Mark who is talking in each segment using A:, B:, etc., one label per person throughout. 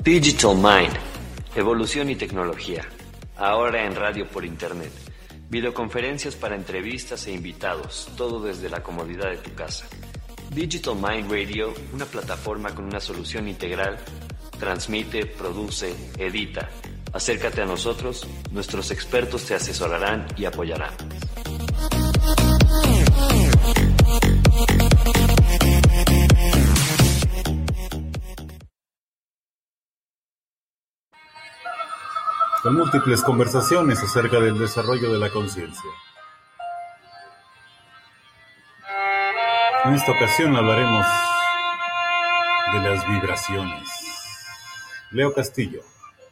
A: Digital Mind, evolución y tecnología. Ahora en radio por internet. Videoconferencias para entrevistas e invitados, todo desde la comodidad de tu casa. Digital Mind Radio, una plataforma con una solución integral, transmite, produce, edita. Acércate a nosotros, nuestros expertos te asesorarán y apoyarán.
B: Con múltiples conversaciones acerca del desarrollo de la conciencia. En esta ocasión hablaremos de las vibraciones. Leo Castillo,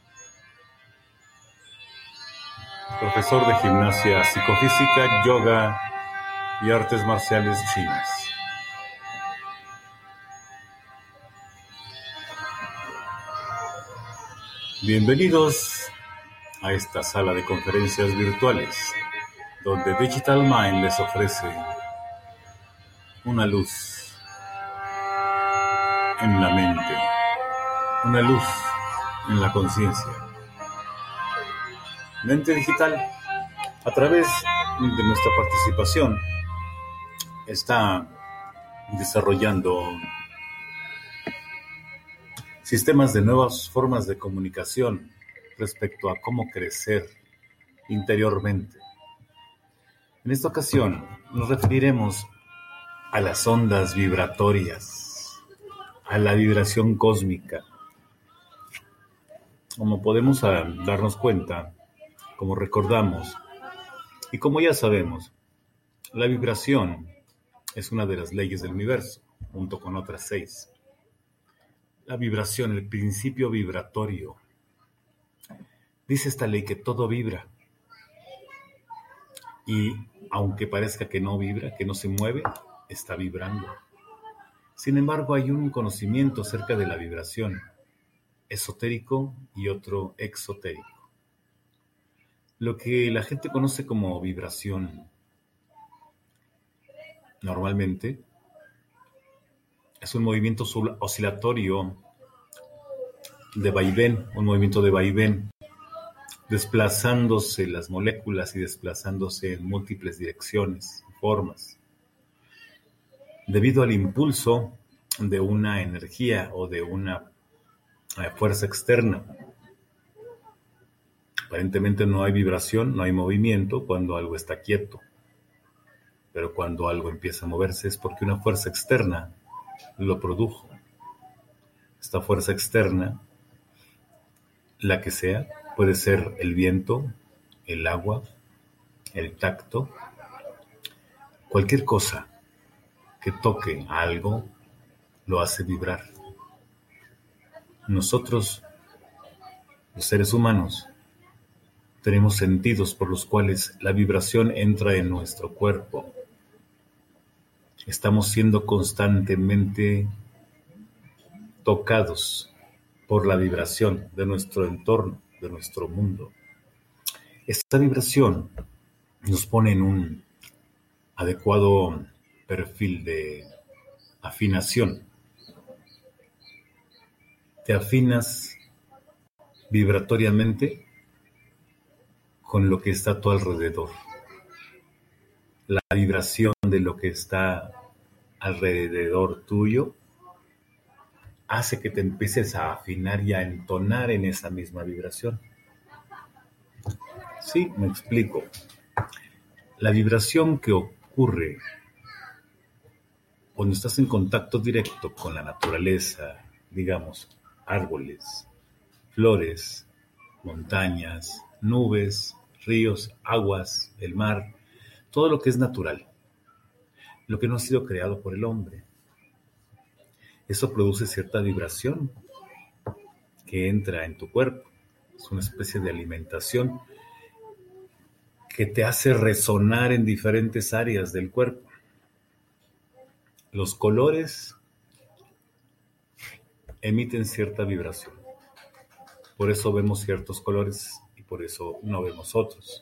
B: profesor de gimnasia psicofísica, yoga y artes marciales chinas. Bienvenidos a esta sala de conferencias virtuales, donde Digital Mind les ofrece una luz en la mente, una luz en la conciencia. Mente Digital, a través de nuestra participación, está desarrollando sistemas de nuevas formas de comunicación respecto a cómo crecer interiormente. En esta ocasión nos referiremos a las ondas vibratorias, a la vibración cósmica. Como podemos darnos cuenta, como recordamos y como ya sabemos, la vibración es una de las leyes del universo, junto con otras 6. La vibración, el principio vibratorio. Dice esta ley que todo vibra. Y aunque parezca que no vibra, que no se mueve, está vibrando. Sin embargo, hay un conocimiento acerca de la vibración, esotérico y otro exotérico. Lo que la gente conoce como vibración, normalmente, es un movimiento oscilatorio de vaivén, un movimiento de vaivén, desplazándose las moléculas y desplazándose en múltiples direcciones, formas, debido al impulso de una energía o de una fuerza externa. Aparentemente no hay vibración, no hay movimiento cuando algo está quieto, pero cuando algo empieza a moverse es porque una fuerza externa lo produjo. Esta fuerza externa, la que sea, puede ser el viento, el agua, el tacto, cualquier cosa que toque a algo lo hace vibrar. Nosotros, los seres humanos, tenemos sentidos por los cuales la vibración entra en nuestro cuerpo. Estamos siendo constantemente tocados por la vibración de nuestro entorno, de nuestro mundo. Esta vibración nos pone en un adecuado perfil de afinación. Te afinas vibratoriamente con lo que está a tu alrededor. La vibración de lo que está alrededor tuyo hace que te empieces a afinar y a entonar en esa misma vibración. Sí, me explico. La vibración que ocurre cuando estás en contacto directo con la naturaleza, digamos, árboles, flores, montañas, nubes, ríos, aguas, el mar, todo lo que es natural, lo que no ha sido creado por el hombre. Eso produce cierta vibración que entra en tu cuerpo. Es una especie de alimentación que te hace resonar en diferentes áreas del cuerpo. Los colores emiten cierta vibración. Por eso vemos ciertos colores y por eso no vemos otros.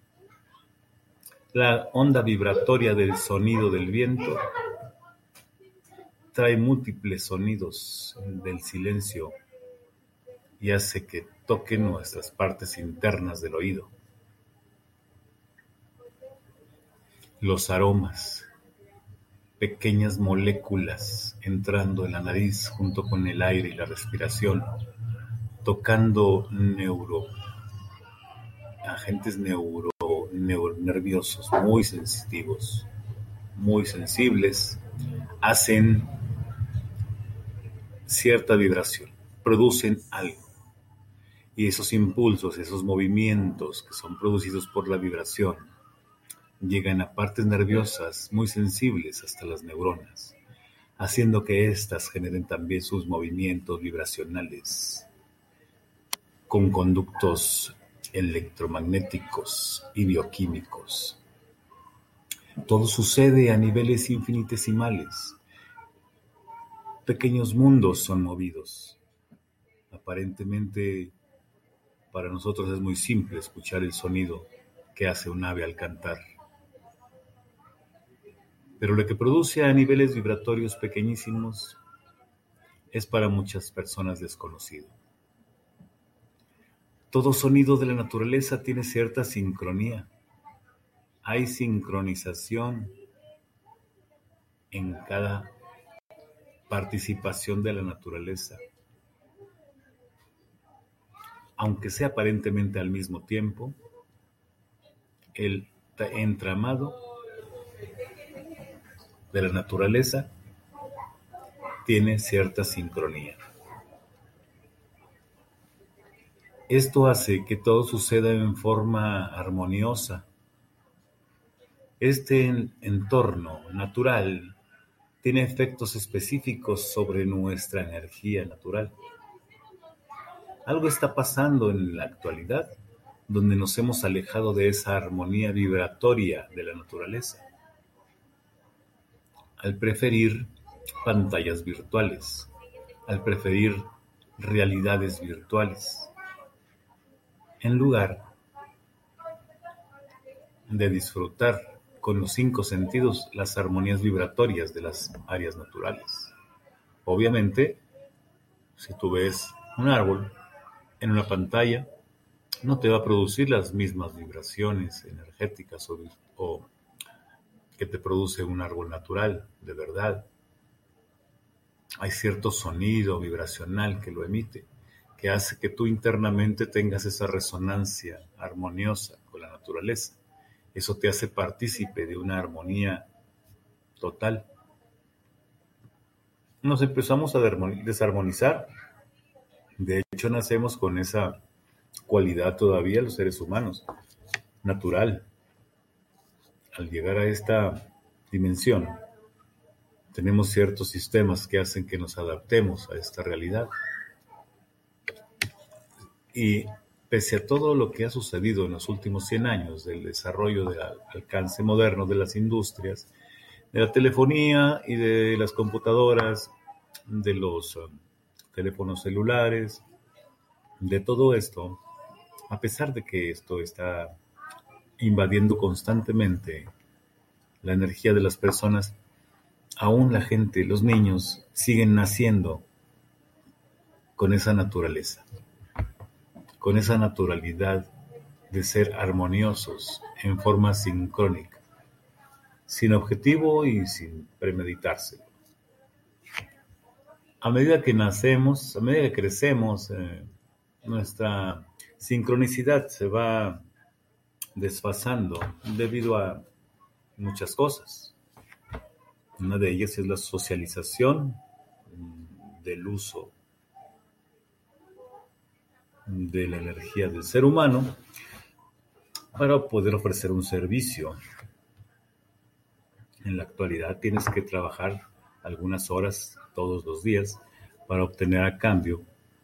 B: La onda vibratoria del sonido del viento trae múltiples sonidos del silencio y hace que toque nuestras partes internas del oído. Los aromas, pequeñas moléculas entrando en la nariz junto con el aire y la respiración, tocando agentes nerviosos muy sensitivos, muy sensibles, hacen cierta vibración, producen algo. Y esos impulsos, esos movimientos que son producidos por la vibración, llegan a partes nerviosas muy sensibles hasta las neuronas, haciendo que éstas generen también sus movimientos vibracionales con conductos electromagnéticos y bioquímicos. Todo sucede a niveles infinitesimales. Pequeños mundos son movidos. Aparentemente, para nosotros es muy simple escuchar el sonido que hace un ave al cantar. Pero lo que produce a niveles vibratorios pequeñísimos es para muchas personas desconocido. Todo sonido de la naturaleza tiene cierta sincronía. Hay sincronización en cada participación de la naturaleza. Aunque sea aparentemente al mismo tiempo, el entramado de la naturaleza tiene cierta sincronía. Esto hace que todo suceda en forma armoniosa. Este entorno natural tiene efectos específicos sobre nuestra energía natural. Algo está pasando en la actualidad donde nos hemos alejado de esa armonía vibratoria de la naturaleza, al preferir pantallas virtuales, al preferir realidades virtuales, en lugar de disfrutar con los 5 sentidos las armonías vibratorias de las áreas naturales. Obviamente, si tú ves un árbol en una pantalla, no te va a producir las mismas vibraciones energéticas o que te produce un árbol natural, de verdad. Hay cierto sonido vibracional que lo emite, que hace que tú internamente tengas esa resonancia armoniosa con la naturaleza. Eso te hace partícipe de una armonía total. Nos empezamos a desarmonizar. De hecho, nacemos con esa cualidad todavía los seres humanos, natural. Al llegar a esta dimensión, tenemos ciertos sistemas que hacen que nos adaptemos a esta realidad. Y pese a todo lo que ha sucedido en los últimos 100 años del desarrollo del alcance moderno de las industrias, de la telefonía y de las computadoras, de los teléfonos celulares, de todo esto, a pesar de que esto está invadiendo constantemente la energía de las personas, aún la gente, los niños, siguen naciendo con esa naturaleza, con esa naturalidad de ser armoniosos en forma sincrónica, sin objetivo y sin premeditarse. A medida que nacemos, a medida que crecemos, nuestra sincronicidad se va desfasando debido a muchas cosas. Una de ellas es la socialización del uso de la energía del ser humano para poder ofrecer un servicio. En la actualidad tienes que trabajar algunas horas todos los días para obtener a cambio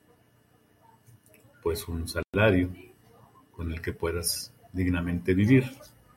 B: pues un salario con el que puedas dignamente vivir.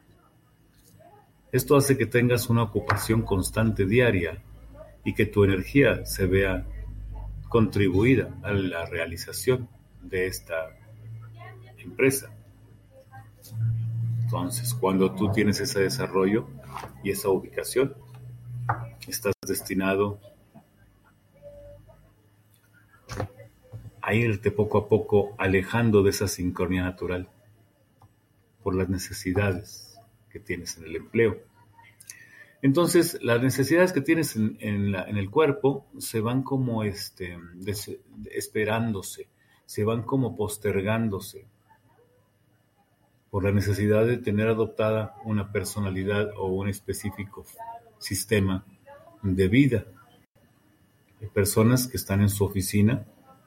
B: Esto hace que tengas una ocupación constante diaria y que tu energía se vea contribuida a la realización de esta empresa. Entonces, cuando tú tienes ese desarrollo y esa ubicación, estás destinado a irte poco a poco alejando de esa sincronía natural por las necesidades que tienes en el empleo. Entonces, las necesidades que tienes en el cuerpo se van como esperándose, se van como postergándose por la necesidad de tener adoptada una personalidad o un específico sistema de vida. Hay personas que están en su oficina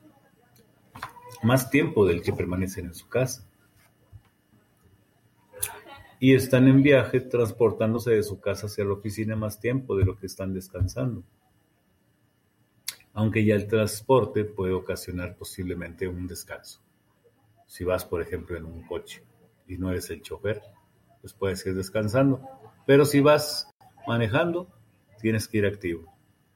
B: más tiempo del que permanecen en su casa y están en viaje transportándose de su casa hacia la oficina más tiempo de lo que están descansando. Aunque ya el transporte puede ocasionar posiblemente un descanso. Si vas, por ejemplo, en un coche y no eres el chofer, pues puedes ir descansando. Pero si vas manejando, tienes que ir activo.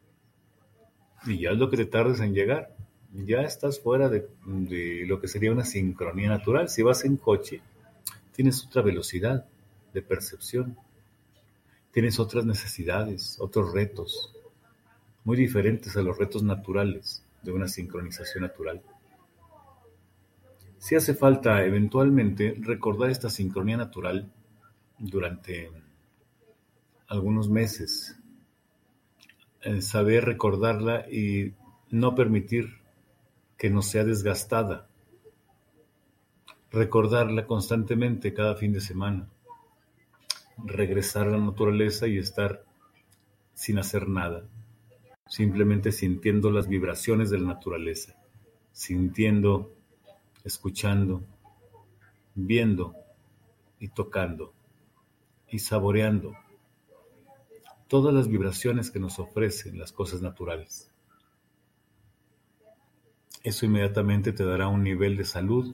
B: Y ya es lo que te tardes en llegar. Ya estás fuera de lo que sería una sincronía natural. Si vas en coche, tienes otra velocidad de percepción. Tienes otras necesidades, otros retos, muy diferentes a los retos naturales de una sincronización natural. Si hace falta eventualmente recordar esta sincronía natural durante algunos meses, saber recordarla y no permitir que nos sea desgastada, recordarla constantemente cada fin de semana, regresar a la naturaleza y estar sin hacer nada, simplemente sintiendo las vibraciones de la naturaleza, sintiendo, escuchando, viendo y tocando y saboreando todas las vibraciones que nos ofrecen las cosas naturales. Eso inmediatamente te dará un nivel de salud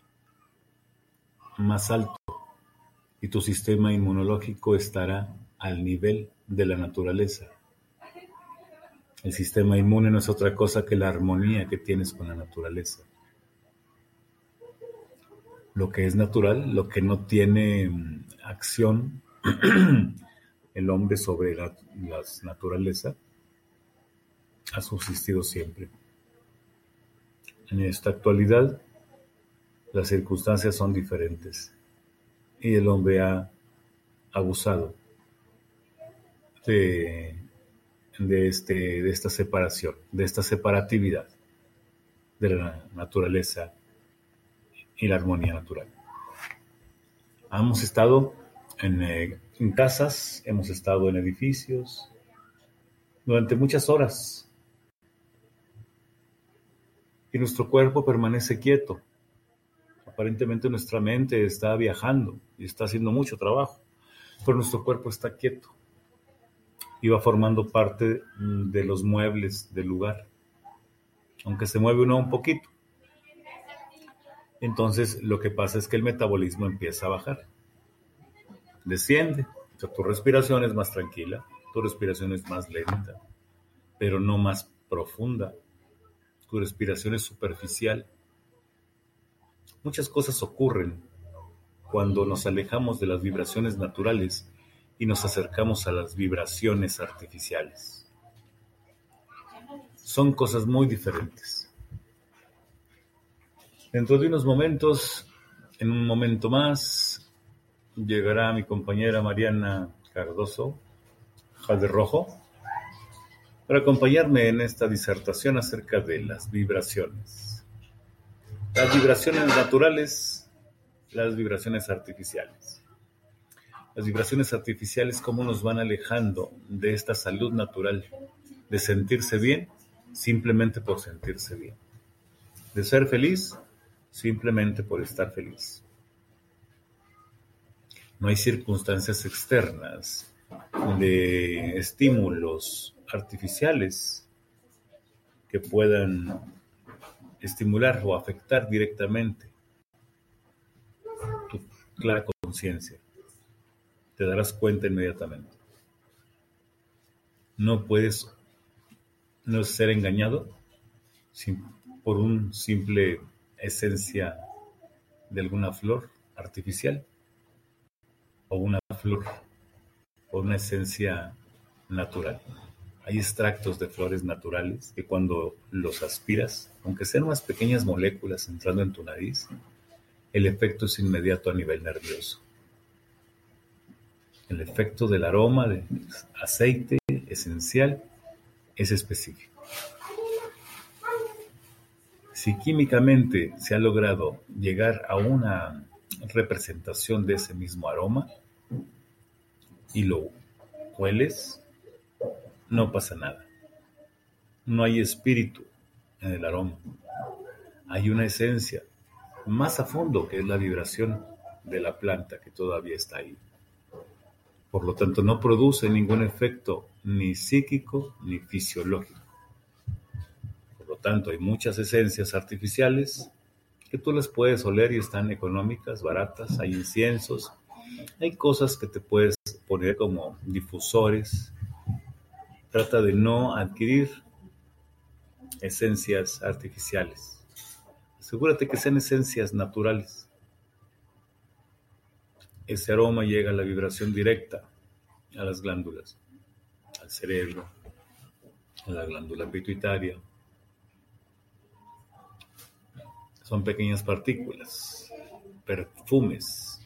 B: más alto y tu sistema inmunológico estará al nivel de la naturaleza. El sistema inmune no es otra cosa que la armonía que tienes con la naturaleza. Lo que es natural, lo que no tiene acción, el hombre sobre la naturaleza, ha subsistido siempre. En esta actualidad, las circunstancias son diferentes y el hombre ha abusado de esta separación, de esta separatividad de la naturaleza y la armonía natural. Hemos estado en casas, hemos estado en edificios durante muchas horas y nuestro cuerpo permanece quieto. Aparentemente nuestra mente está viajando y está haciendo mucho trabajo, pero nuestro cuerpo está quieto y va formando parte de los muebles del lugar, aunque se mueve uno un poquito. Entonces lo que pasa es que el metabolismo empieza a bajar, desciende, o sea, tu respiración es más tranquila, tu respiración es más lenta, pero no más profunda, tu respiración es superficial. Muchas cosas ocurren cuando nos alejamos de las vibraciones naturales y nos acercamos a las vibraciones artificiales. Son cosas muy diferentes. Dentro de unos momentos, en un momento más, llegará mi compañera Mariana Cardoso, Jade Rojo, para acompañarme en esta disertación acerca de las vibraciones. Las vibraciones naturales, las vibraciones artificiales. Las vibraciones artificiales, cómo nos van alejando de esta salud natural, de sentirse bien, simplemente por sentirse bien. De ser feliz, simplemente por estar feliz. No hay circunstancias externas de estímulos artificiales que puedan estimular o afectar directamente tu clara conciencia. Te darás cuenta inmediatamente. No puedes no ser engañado por un simple esencia de alguna flor artificial o una flor o una esencia natural. Hay extractos de flores naturales que cuando los aspiras, aunque sean unas pequeñas moléculas entrando en tu nariz, el efecto es inmediato a nivel nervioso. El efecto del aroma del aceite esencial es específico. Si químicamente se ha logrado llegar a una representación de ese mismo aroma y lo hueles, no pasa nada. No hay espíritu en el aroma. Hay una esencia más a fondo que es la vibración de la planta que todavía está ahí. Por lo tanto, no produce ningún efecto ni psíquico ni fisiológico. Por lo tanto, hay muchas esencias artificiales que tú las puedes oler y están económicas, baratas. Hay inciensos, hay cosas que te puedes poner como difusores. Trata de no adquirir esencias artificiales. Asegúrate que sean esencias naturales. Ese aroma llega a la vibración directa a las glándulas, al cerebro, a la glándula pituitaria. Son pequeñas partículas, perfumes.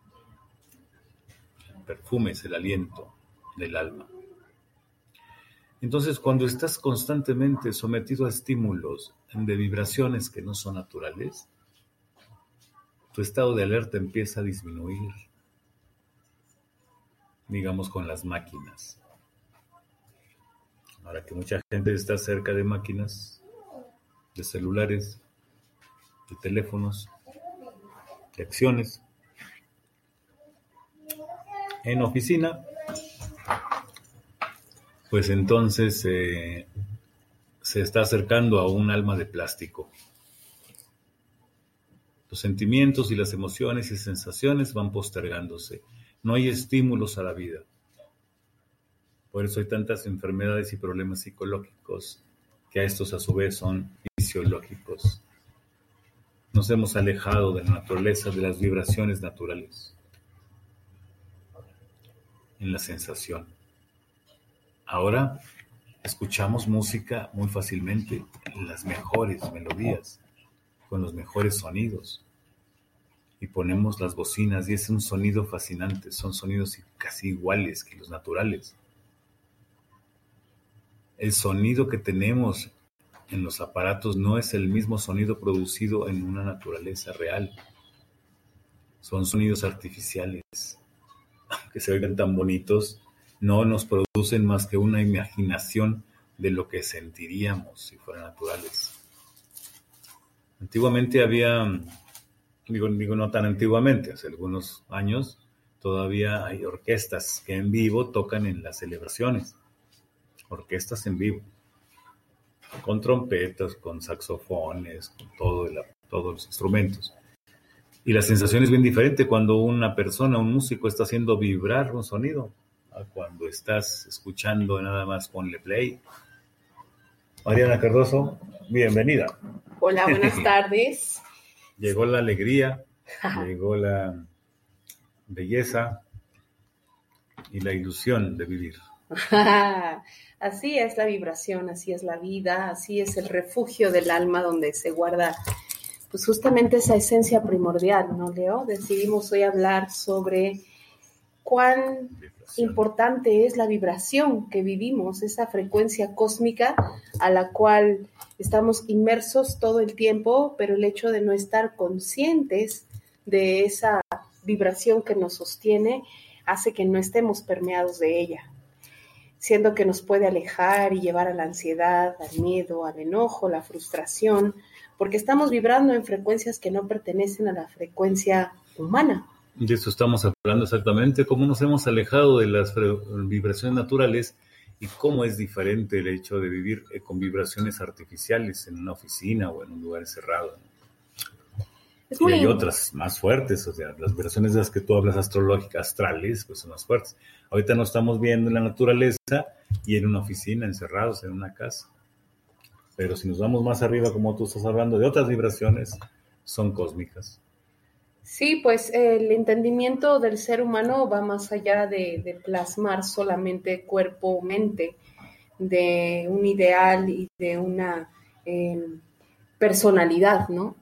B: El perfume es el aliento del alma. Entonces, cuando estás constantemente sometido a estímulos de vibraciones que no son naturales, tu estado de alerta empieza a disminuir, digamos, con las máquinas. Ahora que mucha gente está cerca de máquinas, de celulares, de teléfonos, de acciones, en oficina, pues entonces se está acercando a un alma de plástico. Los sentimientos y las emociones y sensaciones van postergándose. No hay estímulos a la vida. Por eso hay tantas enfermedades y problemas psicológicos que a estos a su vez son fisiológicos. Nos hemos alejado de la naturaleza, de las vibraciones naturales, en la sensación. Ahora escuchamos música muy fácilmente, las mejores melodías, con los mejores sonidos. Y ponemos las bocinas y es un sonido fascinante, son sonidos casi iguales que los naturales. El sonido que tenemos en los aparatos no es el mismo sonido producido en una naturaleza real. Son sonidos artificiales. Aunque se oigan tan bonitos, no nos producen más que una imaginación de lo que sentiríamos si fueran naturales. Antiguamente había, digo no tan antiguamente, hace algunos años, todavía hay orquestas que en vivo tocan en las celebraciones. Orquestas en vivo, con trompetas, con saxofones, con todos los instrumentos. Y la sensación es bien diferente cuando una persona, un músico, está haciendo vibrar un sonido, a cuando estás escuchando nada más ponle play. Mariana Cardoso, bienvenida.
C: Hola, buenas tardes.
B: Llegó la alegría, llegó la belleza y la ilusión de vivir.
C: Así es la vibración, así es la vida, así es el refugio del alma donde se guarda pues justamente esa esencia primordial, ¿no, Leo? Decidimos hoy hablar sobre cuán importante es la vibración que vivimos, esa frecuencia cósmica a la cual estamos inmersos todo el tiempo, pero el hecho de no estar conscientes de esa vibración que nos sostiene hace que no estemos permeados de ella, siendo que nos puede alejar y llevar a la ansiedad, al miedo, al enojo, la frustración, porque estamos vibrando en frecuencias que no pertenecen a la frecuencia humana.
B: De eso estamos hablando exactamente, cómo nos hemos alejado de las vibraciones naturales y cómo es diferente el hecho de vivir con vibraciones artificiales en una oficina o en un lugar cerrado. Y hay otras más fuertes, o sea, las vibraciones de las que tú hablas astrológicas, astrales, pues son más fuertes. Ahorita no estamos viendo en la naturaleza y en una oficina, encerrados en una casa. Pero si nos vamos más arriba, como tú estás hablando, de otras vibraciones, son cósmicas.
C: Sí, pues el entendimiento del ser humano va más allá de plasmar solamente cuerpo o mente. de un ideal y de una personalidad, ¿no?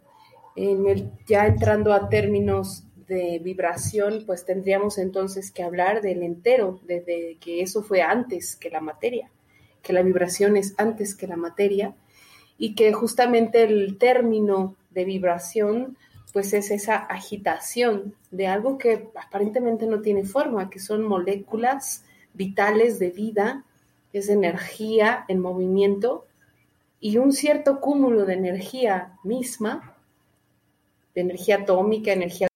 C: Ya entrando a términos de vibración, pues tendríamos entonces que hablar del entero, de que eso fue antes que la materia, que la vibración es antes que la materia, y que justamente el término de vibración pues es esa agitación de algo que aparentemente no tiene forma, que son moléculas vitales de vida, es energía en movimiento y un cierto cúmulo de energía misma, de energía atómica, energía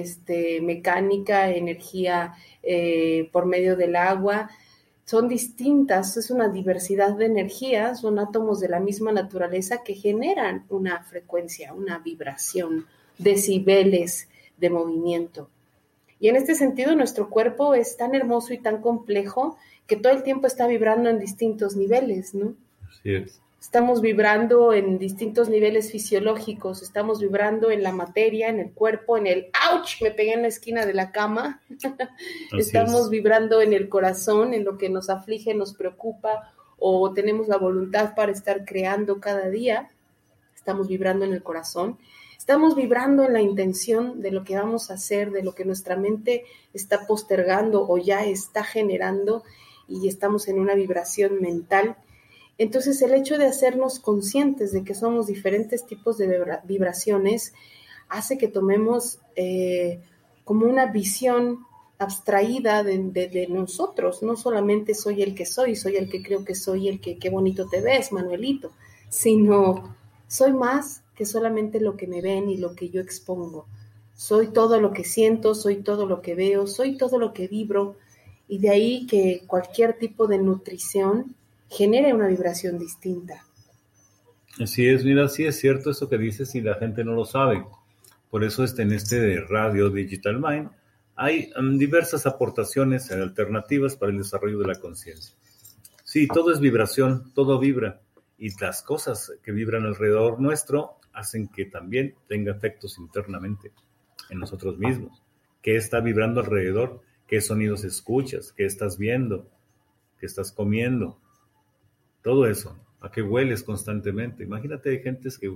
C: mecánica, energía por medio del agua. Son distintas, es una diversidad de energías, son átomos de la misma naturaleza que generan una frecuencia, una vibración, decibeles de movimiento. Y en este sentido nuestro cuerpo es tan hermoso y tan complejo que todo el tiempo está vibrando en distintos niveles, ¿no?
B: Así es.
C: Estamos vibrando en distintos niveles fisiológicos, estamos vibrando en la materia, en el cuerpo, en el ¡ouch! Me pegué en la esquina de la cama. Estamos vibrando en el corazón, en lo que nos aflige, nos preocupa o tenemos la voluntad para estar creando cada día. Estamos vibrando en el corazón. Estamos vibrando en la intención de lo que vamos a hacer, de lo que nuestra mente está postergando o ya está generando y estamos en una vibración mental. Entonces, el hecho de hacernos conscientes de que somos diferentes tipos de vibraciones hace que tomemos como una visión abstraída de nosotros. No solamente soy el que soy el que creo que soy, el que qué bonito te ves, Manuelito, sino soy más que solamente lo que me ven y lo que yo expongo. Soy todo lo que siento, soy todo lo que veo, soy todo lo que vibro, y de ahí que cualquier tipo de nutrición genere una vibración distinta.
B: Así es, mira, sí es cierto eso que dices y la gente no lo sabe. Por eso en este de Radio Digital Mind hay diversas aportaciones alternativas para el desarrollo de la conciencia. Sí, todo es vibración, todo vibra, y las cosas que vibran alrededor nuestro hacen que también tenga efectos internamente en nosotros mismos. ¿Qué está vibrando alrededor? ¿Qué sonidos escuchas? ¿Qué estás viendo? ¿Qué estás comiendo? Todo eso, a qué hueles constantemente. Imagínate, hay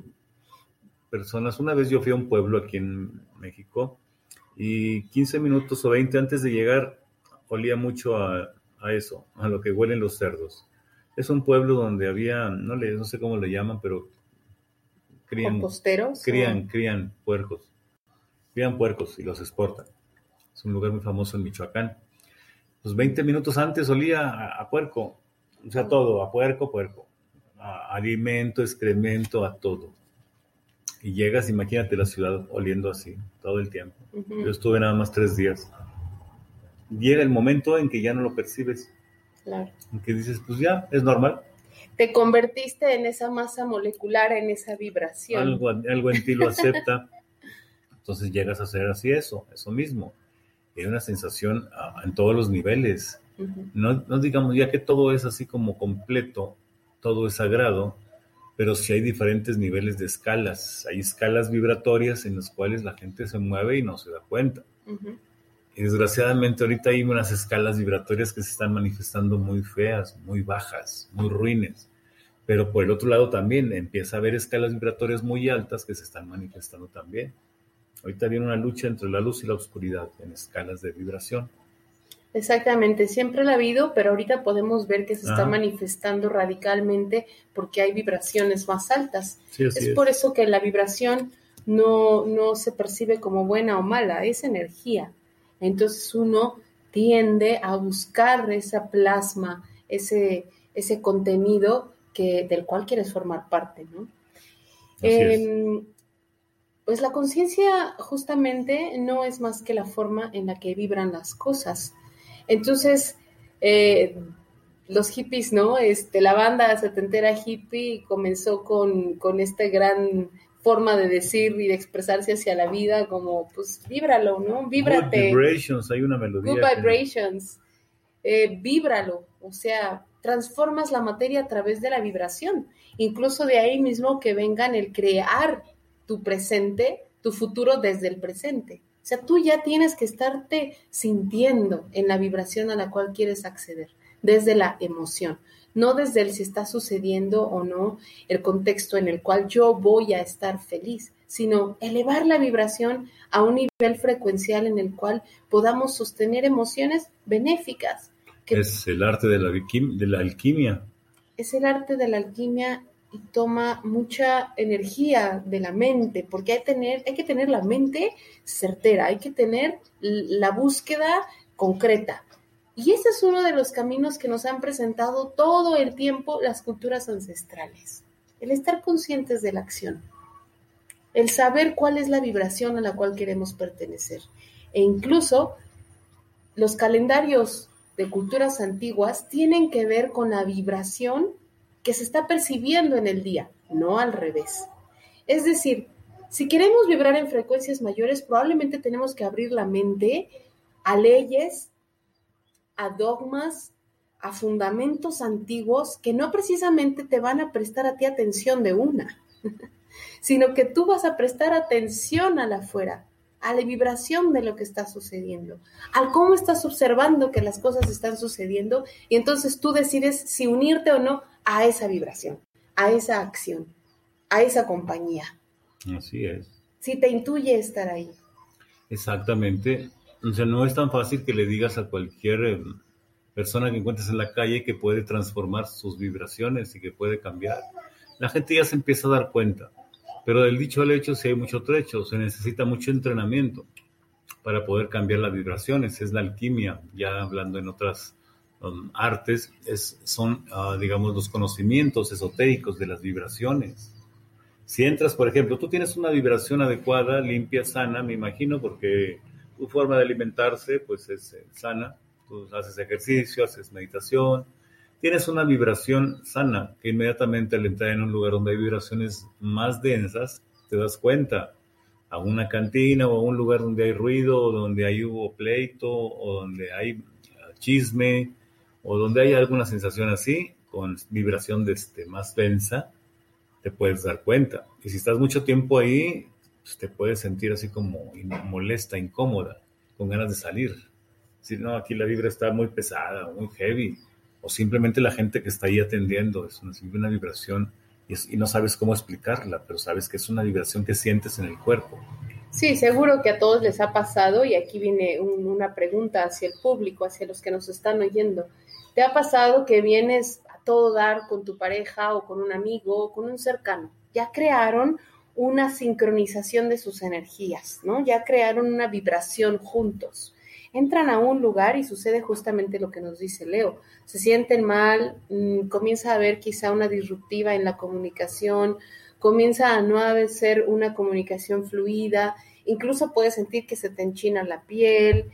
B: personas, una vez yo fui a un pueblo aquí en México y 15 minutos o 20 antes de llegar olía mucho a eso, a lo que huelen los cerdos. Es un pueblo donde había, no sé cómo le llaman, pero
C: ¿composteros?
B: Crían puercos. Crían puercos y los exportan. Es un lugar muy famoso en Michoacán. Pues 20 minutos antes olía a puerco. O sea, todo, a puerco, a alimento, excremento, a todo. Y llegas, imagínate la ciudad oliendo así, todo el tiempo. Uh-huh. Yo estuve nada más 3 días. Llega el momento en que ya no lo percibes.
C: Claro.
B: En que dices, pues ya, es normal.
C: Te convertiste en esa masa molecular, en esa vibración.
B: Algo en ti lo acepta. Entonces llegas a hacer así eso mismo. Hay una sensación en todos los niveles. Uh-huh. No digamos ya que todo es así como completo, todo es sagrado, pero sí hay diferentes niveles de escalas. Hay escalas vibratorias en las cuales la gente se mueve y no se da cuenta. Uh-huh. Y desgraciadamente ahorita hay unas escalas vibratorias que se están manifestando muy feas, muy bajas, muy ruines. Pero por el otro lado también empieza a haber escalas vibratorias muy altas que se están manifestando también. Ahorita viene una lucha entre la luz y la oscuridad en escalas de vibración.
C: Exactamente, siempre la ha habido, pero ahorita podemos ver que se está manifestando radicalmente porque hay vibraciones más altas.
B: Sí,
C: es por eso que la vibración no se percibe como buena o mala, es energía. Entonces uno tiende a buscar esa plasma, ese contenido del cual quieres formar parte, ¿no? Pues la conciencia justamente no es más que la forma en la que vibran las cosas. Entonces, los hippies, ¿no? La banda setentera hippie comenzó con esta gran forma de decir y de expresarse hacia la vida, como, pues, víbralo, ¿no? Víbrate.
B: Good vibrations, hay una melodía.
C: Good vibrations. Víbralo, o sea, transformas la materia a través de la vibración. Incluso de ahí mismo que vengan el crear tu presente, tu futuro desde el presente. O sea, tú ya tienes que estarte sintiendo en la vibración a la cual quieres acceder. desde la emoción, no desde el si está sucediendo o no el contexto en el cual yo voy a estar feliz, sino elevar la vibración a un nivel frecuencial en el cual podamos sostener emociones benéficas.
B: Es el arte de la alquimia.
C: Es el arte de la alquimia y toma mucha energía de la mente, porque hay que tener la mente certera, hay que tener la búsqueda concreta. Y ese es uno de los caminos que nos han presentado todo el tiempo las culturas ancestrales. El estar conscientes de la acción, el saber cuál es la vibración a la cual queremos pertenecer. E incluso los calendarios de culturas antiguas tienen que ver con la vibración que se está percibiendo en el día, no al revés. Es decir, si queremos vibrar en frecuencias mayores, probablemente tenemos que abrir la mente a leyes, a dogmas, a fundamentos antiguos que no precisamente te van a prestar a ti atención de una, sino que tú vas a prestar atención a la afuera, a la vibración de lo que está sucediendo, al cómo estás observando que las cosas están sucediendo, y entonces tú decides si unirte o no a esa vibración, a esa acción, a esa compañía.
B: Así es.
C: Si te intuye estar ahí.
B: Exactamente. O sea, no es tan fácil que le digas a cualquier persona que encuentres en la calle que puede transformar sus vibraciones y que puede cambiar. La gente ya se empieza a dar cuenta, pero del dicho al hecho sí hay mucho trecho, se necesita mucho entrenamiento para poder cambiar las vibraciones. Es la alquimia, ya hablando en otras artes, son, digamos, los conocimientos esotéricos de las vibraciones. Si entras, por ejemplo, tú tienes una vibración adecuada, limpia, sana, me imagino, porque tu forma de alimentarse pues es sana, tú haces ejercicio, haces meditación, tienes una vibración sana que inmediatamente al entrar en un lugar donde hay vibraciones más densas, te das cuenta, a una cantina o a un lugar donde hay ruido, o donde hubo pleito, o donde hay chisme, o donde hay alguna sensación así, con vibración más densa, te puedes dar cuenta. Y si estás mucho tiempo ahí, pues te puedes sentir así como molesta, incómoda, con ganas de salir. Si no, aquí la vibra está muy pesada, muy heavy, o simplemente la gente que está ahí atendiendo es una vibración y no sabes cómo explicarla, pero sabes que es una vibración que sientes en el cuerpo.
C: Sí, seguro que a todos les ha pasado, y aquí viene una pregunta hacia el público, hacia los que nos están oyendo. ¿Te ha pasado que vienes a todo dar con tu pareja o con un amigo o con un cercano? Ya crearon una sincronización de sus energías, ¿no? Ya crearon una vibración juntos. Entran a un lugar y sucede justamente lo que nos dice Leo. Se sienten mal, comienza a haber quizá una disruptiva en la comunicación, comienza a no ser una comunicación fluida, incluso puedes sentir que se te enchina la piel,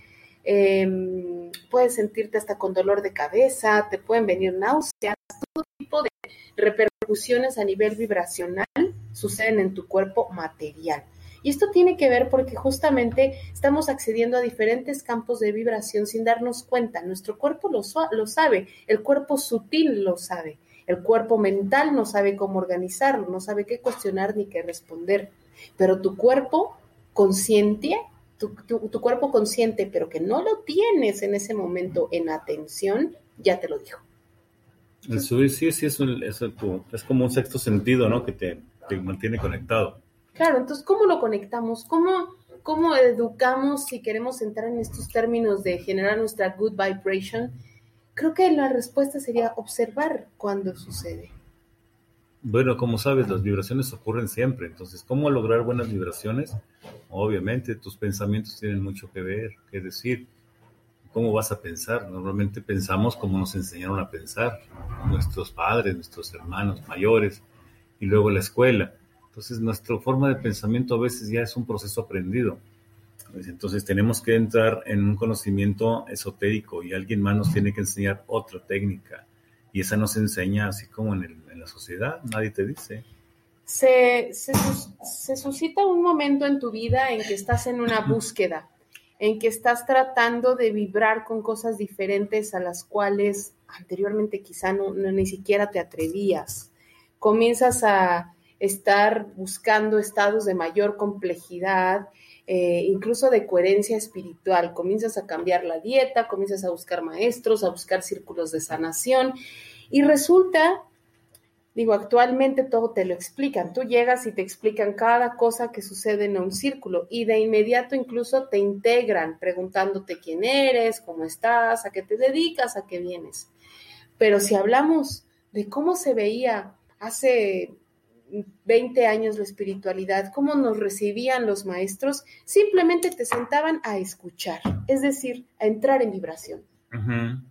C: puedes sentirte hasta con dolor de cabeza, te pueden venir náuseas, todo tipo de repercusiones a nivel vibracional suceden en tu cuerpo material. Y esto tiene que ver porque justamente estamos accediendo a diferentes campos de vibración sin darnos cuenta. Nuestro cuerpo lo sabe, el cuerpo sutil lo sabe, el cuerpo mental no sabe cómo organizarlo, no sabe qué cuestionar ni qué responder. Pero tu cuerpo consciente, tu cuerpo consciente, pero que no lo tienes en ese momento en atención, ya te lo dijo.
B: Sí, es como un sexto sentido, ¿no? Que te mantiene conectado.
C: Claro, entonces, ¿cómo lo conectamos? ¿Cómo educamos si queremos entrar en estos términos de generar nuestra good vibration? Creo que la respuesta sería observar cuando sucede.
B: Bueno, como sabes, las vibraciones ocurren siempre. Entonces, ¿cómo lograr buenas vibraciones? Obviamente, tus pensamientos tienen mucho que ver, que decir. ¿Cómo vas a pensar? Normalmente pensamos como nos enseñaron a pensar, nuestros padres, nuestros hermanos mayores, y luego la escuela. Entonces, nuestra forma de pensamiento a veces ya es un proceso aprendido. Entonces, tenemos que entrar en un conocimiento esotérico y alguien más nos tiene que enseñar otra técnica. Y esa no se enseña así como en la sociedad, nadie te dice.
C: Se suscita un momento en tu vida en que estás en una búsqueda, en que estás tratando de vibrar con cosas diferentes a las cuales anteriormente quizá ni siquiera te atrevías. Comienzas a estar buscando estados de mayor complejidad, incluso de coherencia espiritual. Comienzas a cambiar la dieta, comienzas a buscar maestros, a buscar círculos de sanación y resulta, digo, actualmente todo te lo explican. Tú llegas y te explican cada cosa que sucede en un círculo y de inmediato incluso te integran preguntándote quién eres, cómo estás, a qué te dedicas, a qué vienes. Pero si hablamos de cómo se veía hace 20 años la espiritualidad, cómo nos recibían los maestros, simplemente te sentaban a escuchar, es decir, a entrar en vibración.
B: Uh-huh.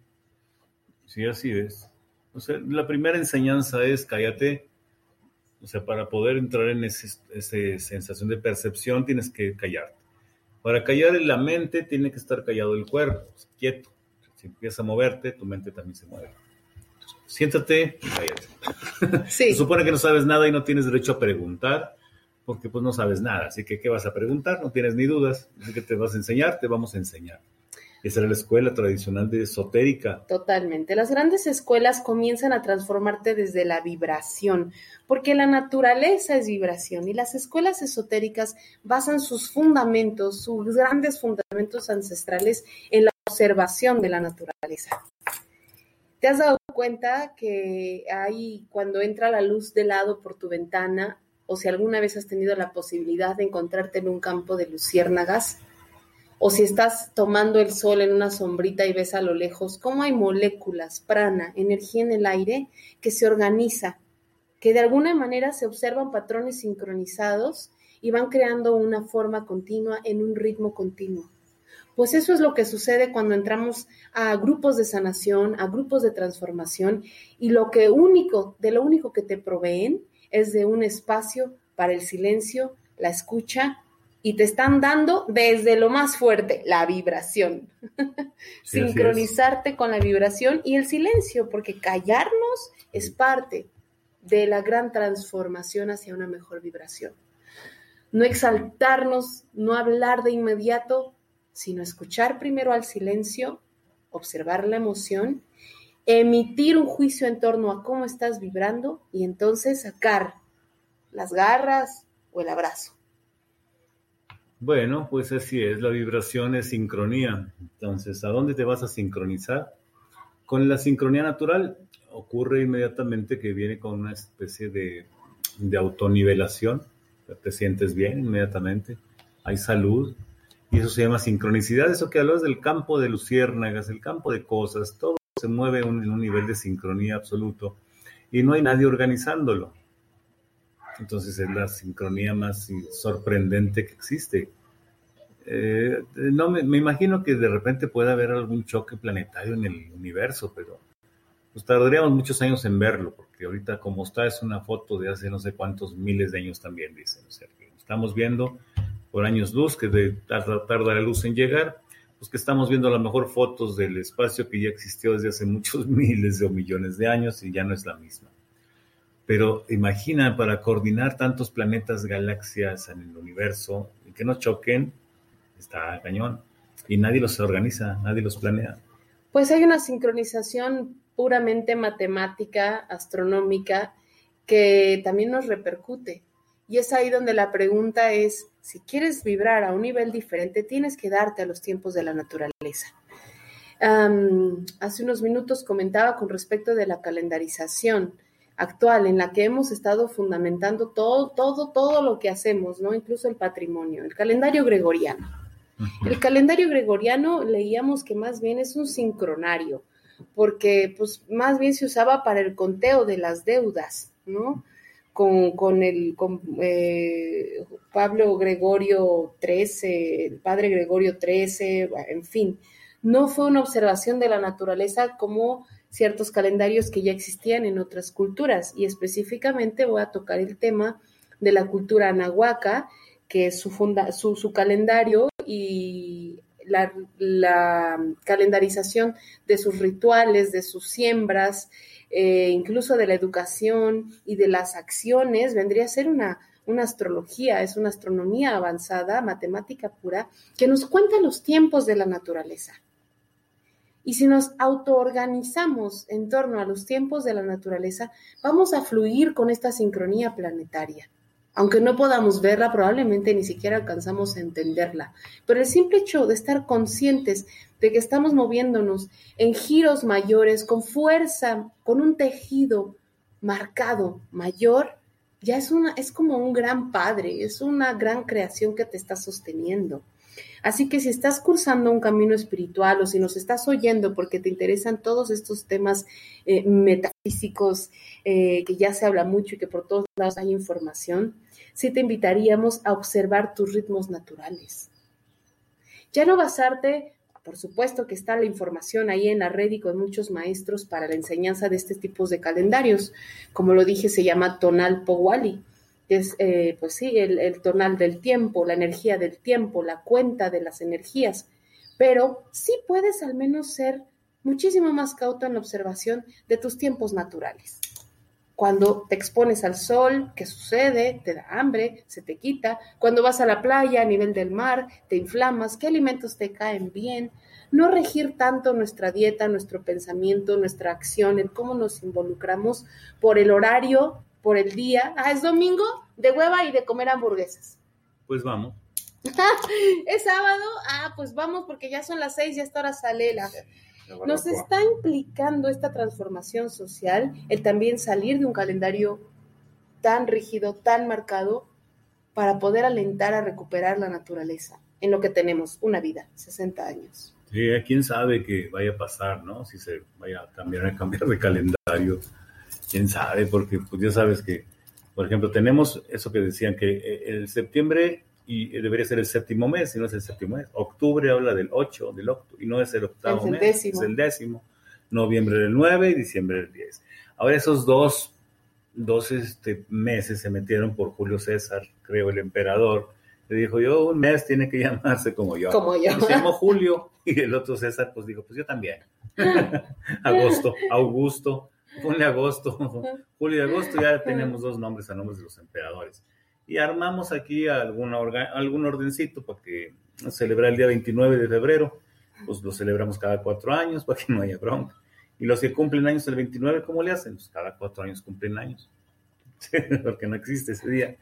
B: Sí, así es. O sea, la primera enseñanza es cállate. O sea, para poder entrar en esa sensación de percepción tienes que callarte. Para callar la mente tiene que estar callado el cuerpo, quieto. Si empiezas a moverte, tu mente también se mueve. Siéntate y cállate.
C: Sí.
B: Se supone que no sabes nada y no tienes derecho a preguntar, porque pues no sabes nada. Así que, ¿qué vas a preguntar? No tienes ni dudas. Así que te vas a enseñar, te vamos a enseñar. Esa era la escuela tradicional de esotérica.
C: Totalmente. Las grandes escuelas comienzan a transformarte desde la vibración, porque la naturaleza es vibración y las escuelas esotéricas basan sus fundamentos, sus grandes fundamentos ancestrales en la observación de la naturaleza. ¿Te has dado cuenta que cuando entra la luz de lado por tu ventana, o si alguna vez has tenido la posibilidad de encontrarte en un campo de luciérnagas, o si estás tomando el sol en una sombrita y ves a lo lejos cómo hay moléculas, prana, energía en el aire que se organiza, que de alguna manera se observan patrones sincronizados y van creando una forma continua en un ritmo continuo? Pues eso es lo que sucede cuando entramos a grupos de sanación, a grupos de transformación, y de lo único que te proveen es de un espacio para el silencio, la escucha, y te están dando desde lo más fuerte, la vibración. Sí, sincronizarte con la vibración y el silencio, porque callarnos es parte de la gran transformación hacia una mejor vibración. No exaltarnos, no hablar de inmediato, sino escuchar primero al silencio, observar la emoción, emitir un juicio en torno a cómo estás vibrando y entonces sacar las garras o el abrazo.
B: Bueno, pues así es, la vibración es sincronía. Entonces, ¿a dónde te vas a sincronizar? Con la sincronía natural ocurre inmediatamente que viene con una especie de autonivelación. Te sientes bien inmediatamente, hay salud. Y eso se llama sincronicidad, eso que hablas del campo de luciérnagas, el campo de cosas, todo se mueve en un nivel de sincronía absoluto y no hay nadie organizándolo. Entonces es la sincronía más sorprendente que existe. Me imagino que de repente pueda haber algún choque planetario en el universo, pero pues tardaríamos muchos años en verlo, porque ahorita como está es una foto de hace no sé cuántos miles de años también, dicen. O sea, que estamos viendo por años luz, que tarda la luz en llegar, pues que estamos viendo a lo mejor fotos del espacio que ya existió desde hace muchos miles o millones de años y ya no es la misma. Pero imagina, para coordinar tantos planetas, galaxias en el universo, y que no choquen, está cañón. Y nadie los organiza, nadie los planea.
C: Pues hay una sincronización puramente matemática, astronómica, que también nos repercute. Y es ahí donde la pregunta es, si quieres vibrar a un nivel diferente, tienes que darte a los tiempos de la naturaleza. Hace unos minutos comentaba con respecto de la calendarización actual, en la que hemos estado fundamentando todo lo que hacemos, ¿no? Incluso el patrimonio, el calendario gregoriano. El calendario gregoriano leíamos que más bien es un sincronario, porque pues más bien se usaba para el conteo de las deudas, ¿no? Con Pablo Gregorio XIII, el padre Gregorio XIII, en fin, no fue una observación de la naturaleza como ciertos calendarios que ya existían en otras culturas, y específicamente voy a tocar el tema de la cultura anahuaca, que es su calendario y la calendarización de sus rituales, de sus siembras, incluso de la educación y de las acciones, vendría a ser una astrología, es una astronomía avanzada, matemática pura, que nos cuenta los tiempos de la naturaleza. Y si nos autoorganizamos en torno a los tiempos de la naturaleza, vamos a fluir con esta sincronía planetaria. Aunque no podamos verla, probablemente ni siquiera alcanzamos a entenderla. Pero el simple hecho de estar conscientes de que estamos moviéndonos en giros mayores, con fuerza, con un tejido marcado mayor, ya es como un gran padre, es una gran creación que te está sosteniendo. Así que si estás cursando un camino espiritual o si nos estás oyendo porque te interesan todos estos temas metafísicos que ya se habla mucho y que por todos lados hay información, sí te invitaríamos a observar tus ritmos naturales. Ya no basarte, por supuesto que está la información ahí en la red y con muchos maestros para la enseñanza de este tipo de calendarios. Como lo dije, se llama Tonal Powali, que es, pues sí, el tonal del tiempo, la energía del tiempo, la cuenta de las energías. Pero sí puedes al menos ser muchísimo más cauto en la observación de tus tiempos naturales. Cuando te expones al sol, ¿qué sucede? Te da hambre, se te quita. Cuando vas a la playa, a nivel del mar, te inflamas. ¿Qué alimentos te caen bien? No regir tanto nuestra dieta, nuestro pensamiento, nuestra acción, en cómo nos involucramos por el horario, por el día. ¿Es domingo? De hueva y de comer hamburguesas.
B: Pues vamos.
C: ¿Es sábado? Pues vamos porque ya son las 6 y a esta hora sale la... Nos está implicando esta transformación social, el también salir de un calendario tan rígido, tan marcado, para poder alentar a recuperar la naturaleza en lo que tenemos, una vida, 60 años.
B: Sí, quién sabe qué vaya a pasar, ¿no? Si se vaya a cambiar de calendario, quién sabe, porque pues ya sabes que, por ejemplo, tenemos eso que decían que el septiembre y debería ser el séptimo mes, y no es el séptimo mes. Octubre habla del 8, y no es el octavo mes, es el 10. Noviembre del 9 y diciembre del 10. Ahora esos dos meses se metieron por Julio César, creo, el emperador. Le dijo, un mes tiene que llamarse como yo. Y se llamó Julio, y el otro César pues dijo, pues yo también. Augusto, ponle agosto. Julio y agosto, ya tenemos dos nombres a nombres de los emperadores. Y armamos aquí algún ordencito para que celebrar el día 29 de febrero, pues lo celebramos cada 4 años para que no haya bronca. Y los que cumplen años el 29, ¿cómo le hacen? Pues cada 4 años cumplen años, porque no existe ese día.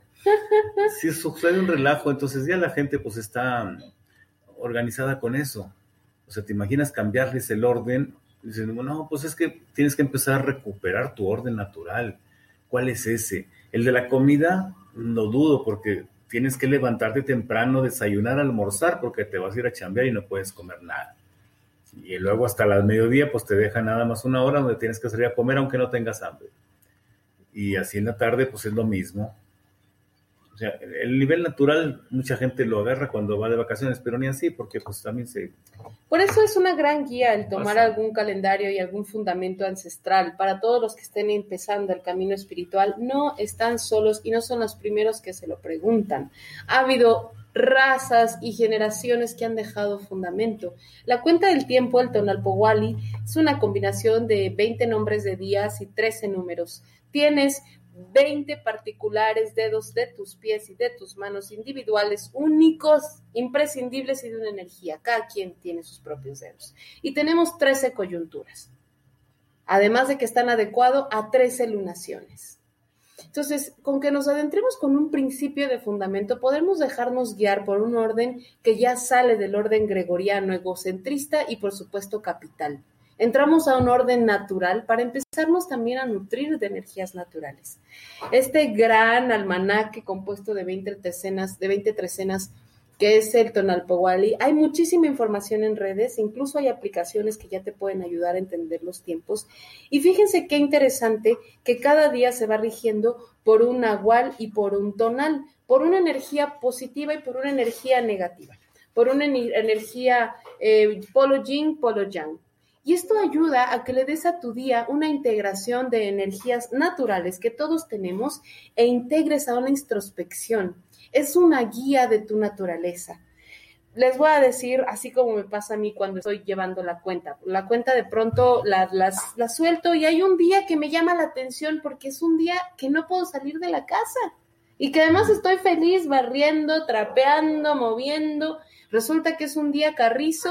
B: Si sucede un relajo, entonces ya la gente pues está organizada con eso. O sea, ¿te imaginas cambiarles el orden? Dicen, no, pues es que tienes que empezar a recuperar tu orden natural. ¿Cuál es ese? El de la comida, no dudo, porque tienes que levantarte temprano, desayunar, almorzar, porque te vas a ir a chambear y no puedes comer nada. Y luego hasta las mediodía, pues te deja nada más 1 hora donde tienes que salir a comer aunque no tengas hambre. Y así en la tarde, pues es lo mismo. O sea, el nivel natural, mucha gente lo agarra cuando va de vacaciones, pero ni así, porque pues también se...
C: Por eso es una gran guía el tomar algún calendario y algún fundamento ancestral. Para todos los que estén empezando el camino espiritual, no están solos y no son los primeros que se lo preguntan. Ha habido razas y generaciones que han dejado fundamento. La cuenta del tiempo, el Tonal Powali, es una combinación de 20 nombres de días y 13 números. Tienes 20 particulares dedos de tus pies y de tus manos individuales, únicos, imprescindibles y de una energía. Cada quien tiene sus propios dedos. Y tenemos 13 coyunturas, además de que están adecuados a 13 lunaciones. Entonces, con que nos adentremos con un principio de fundamento, podemos dejarnos guiar por un orden que ya sale del orden gregoriano, egocentrista y, por supuesto, capital. Entramos a un orden natural para empezarnos también a nutrir de energías naturales. Este gran almanaque compuesto de 20 trecenas, que es el Tonal Powali, hay muchísima información en redes, incluso hay aplicaciones que ya te pueden ayudar a entender los tiempos. Y fíjense qué interesante que cada día se va rigiendo por un nahual y por un tonal, por una energía positiva y por una energía negativa, por una energía polo yin, polo yang. Y esto ayuda a que le des a tu día una integración de energías naturales que todos tenemos e integres a una introspección. Es una guía de tu naturaleza. Les voy a decir, así como me pasa a mí cuando estoy llevando la cuenta. La cuenta de pronto la suelto y hay un día que me llama la atención porque es un día que no puedo salir de la casa y que además estoy feliz barriendo, trapeando, moviendo. Resulta que es un día carrizo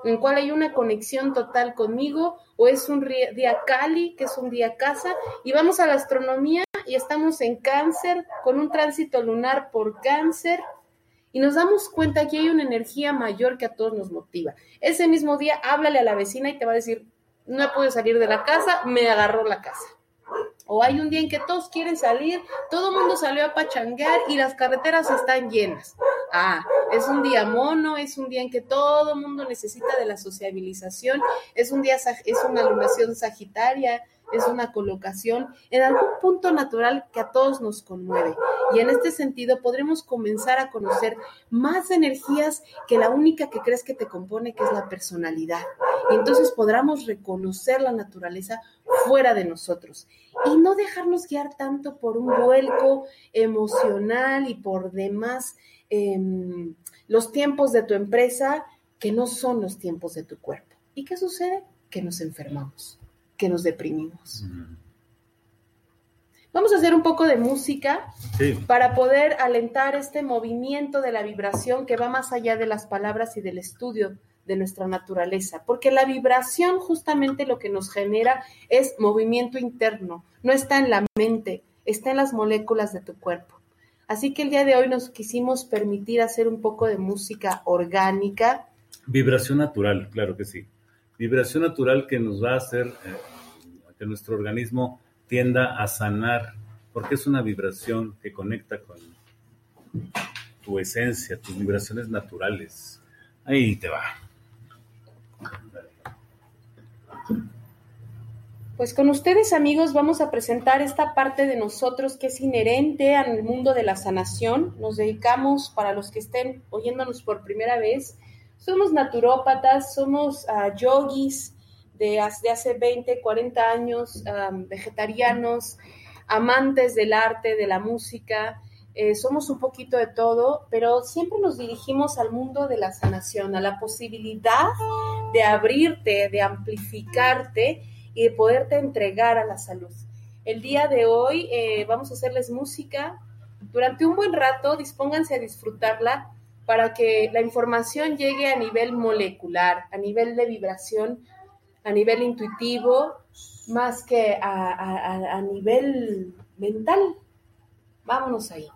C: en el cual hay una conexión total conmigo, o es un día Kali, que es un día casa, y vamos a la astronomía y estamos en Cáncer, con un tránsito lunar por Cáncer, y nos damos cuenta que hay una energía mayor que a todos nos motiva. Ese mismo día, háblale a la vecina y te va a decir, no he podido salir de la casa, me agarró la casa. O hay un día en que todos quieren salir, todo el mundo salió a pachanguear y las carreteras están llenas. Es un día mono, es un día en que todo el mundo necesita de la sociabilización, es un día, es una lunación sagitaria, es una colocación en algún punto natural que a todos nos conmueve. Y en este sentido podremos comenzar a conocer más energías que la única que crees que te compone, que es la personalidad. Y entonces podremos reconocer la naturaleza fuera de nosotros y no dejarnos guiar tanto por un vuelco emocional y por demás los tiempos de tu empresa que no son los tiempos de tu cuerpo. ¿Y qué sucede? Que nos enfermamos, que nos deprimimos. Vamos a hacer un poco de música para poder alentar este movimiento de la vibración que va más allá de las palabras y del estudio de nuestra naturaleza, porque la vibración justamente lo que nos genera es movimiento interno, no está en la mente, está en las moléculas de tu cuerpo. Así que el día de hoy nos quisimos permitir hacer un poco de música orgánica.
B: Vibración natural, claro que sí. Vibración natural que nos va a hacer que nuestro organismo tienda a sanar, porque es una vibración que conecta con tu esencia, tus vibraciones naturales. Ahí te va.
C: Pues con ustedes, amigos, vamos a presentar esta parte de nosotros que es inherente al mundo de la sanación. Nos dedicamos, para los que estén oyéndonos por primera vez, somos naturópatas, somos yogis de hace 20, 40 años, vegetarianos, amantes del arte, de la música, somos un poquito de todo, pero siempre nos dirigimos al mundo de la sanación, a la posibilidad de abrirte, de amplificarte y de poderte entregar a la salud. El día de hoy vamos a hacerles música. Durante un buen rato, dispónganse a disfrutarla para que la información llegue a nivel molecular, a nivel de vibración, a nivel intuitivo, más que a nivel mental. Vámonos ahí.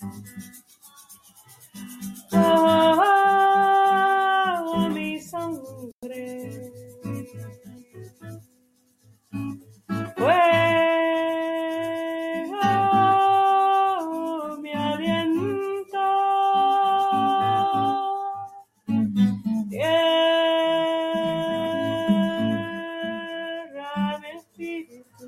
C: Oh, mi sangre. Fuego, mi aliento. Tierra, mi espíritu.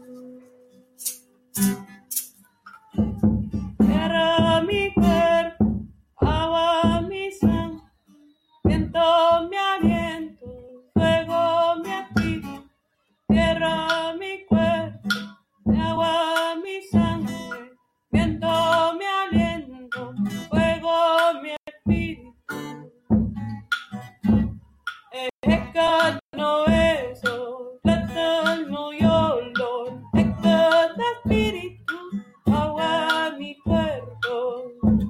C: Tierra, mi cuerpo. Agua, mi sangre. Viento, mi aliento. Fuego, mi espíritu. Tierra, mi cuerpo. Agua, mi sangre. Viento, mi aliento. Fuego, mi espíritu. No eso, no yolo, espíritu, agua mi cuerpo.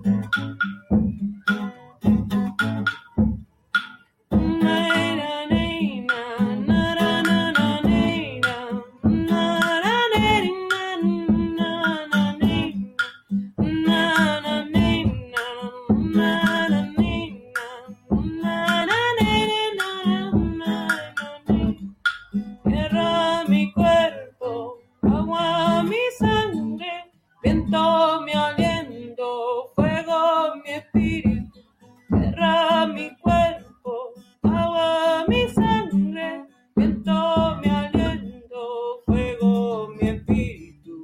C: Tierra, mi cuerpo, agua, mi sangre, viento, mi aliento, fuego, mi espíritu. Tierra, mi cuerpo, agua, mi sangre, viento, mi aliento, fuego, mi espíritu.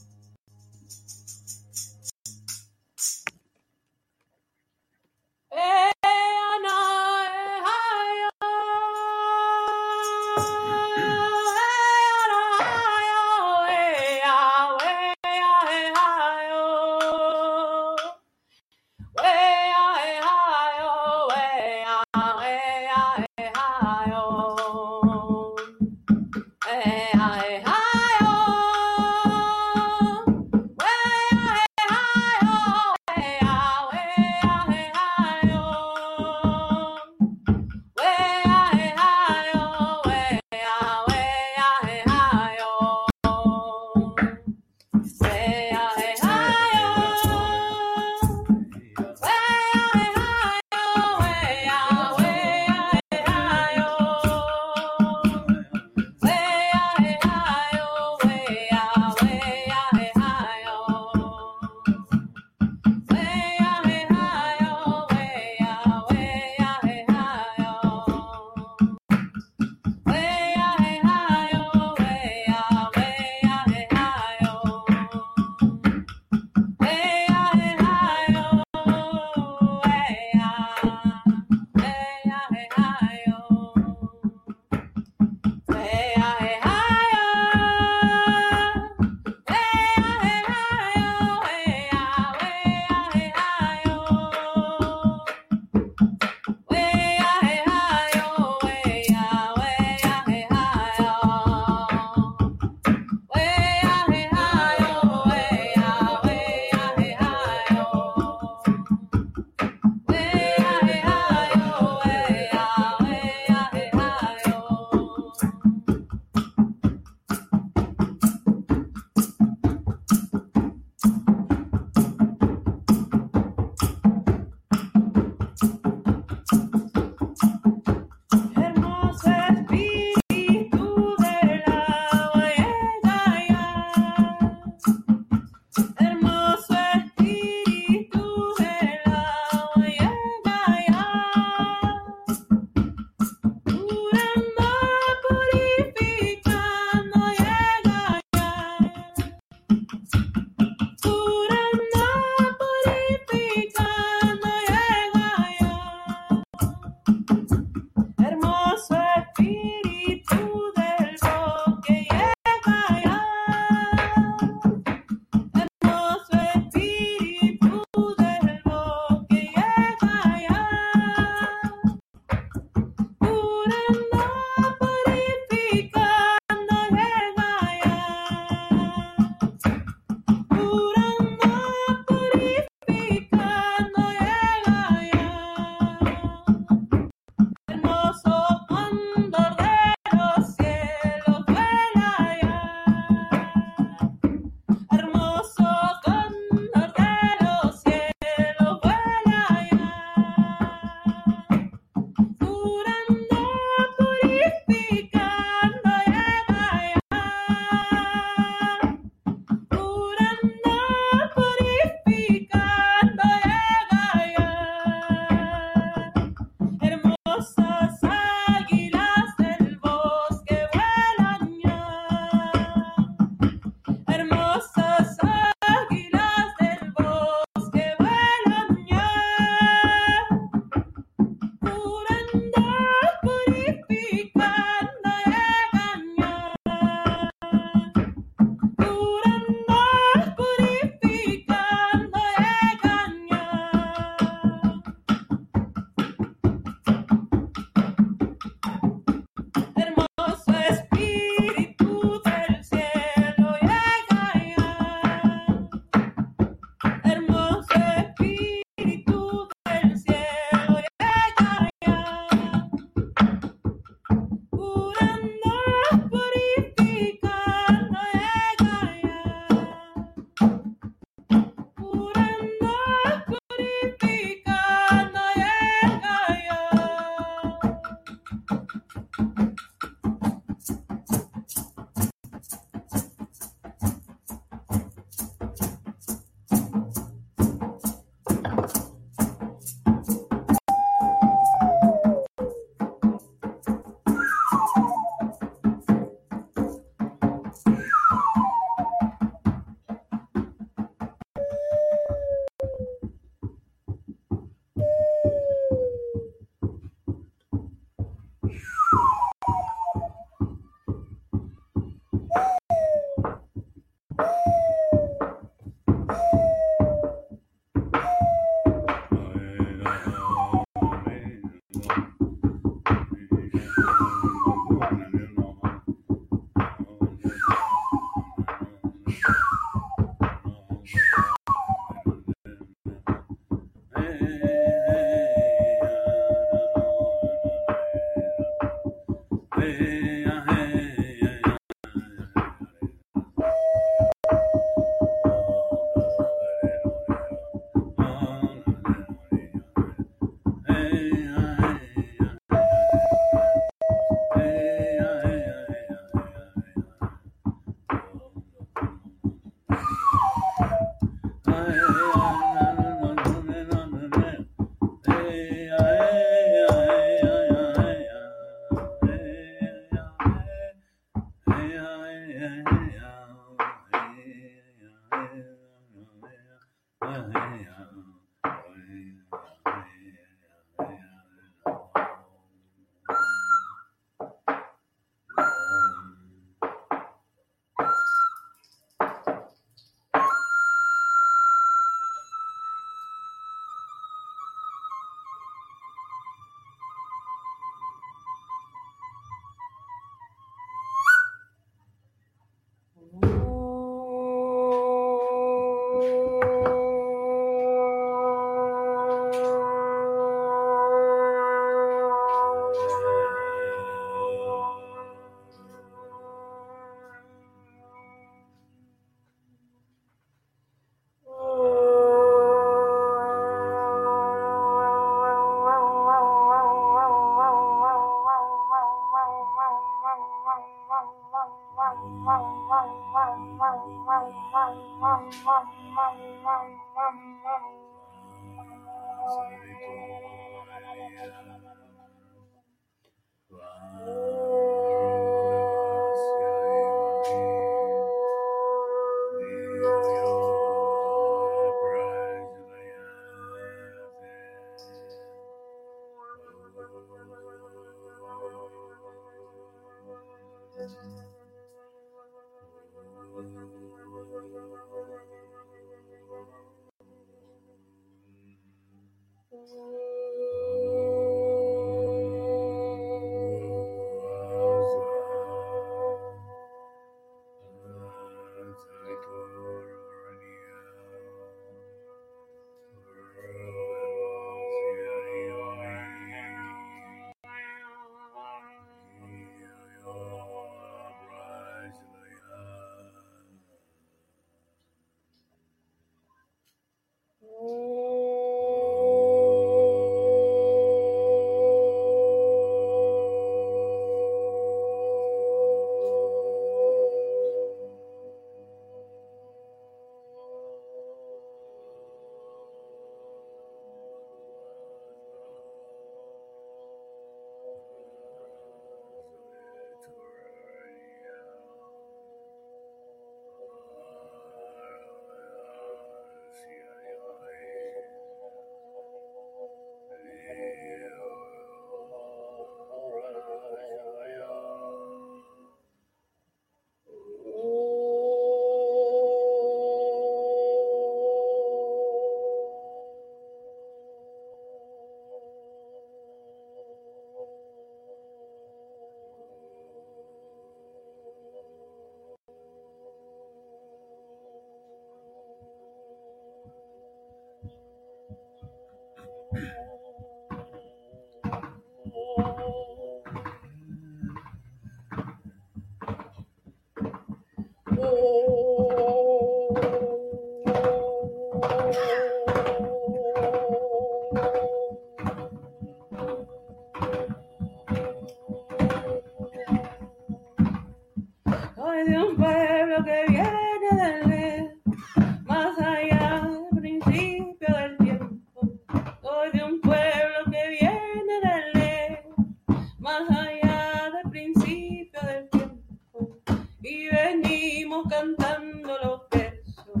C: Soy de un pueblo que viene del lejos, más allá del principio del tiempo. Soy de un pueblo que viene del lejos, más allá del principio del tiempo. Y venimos cantando los versos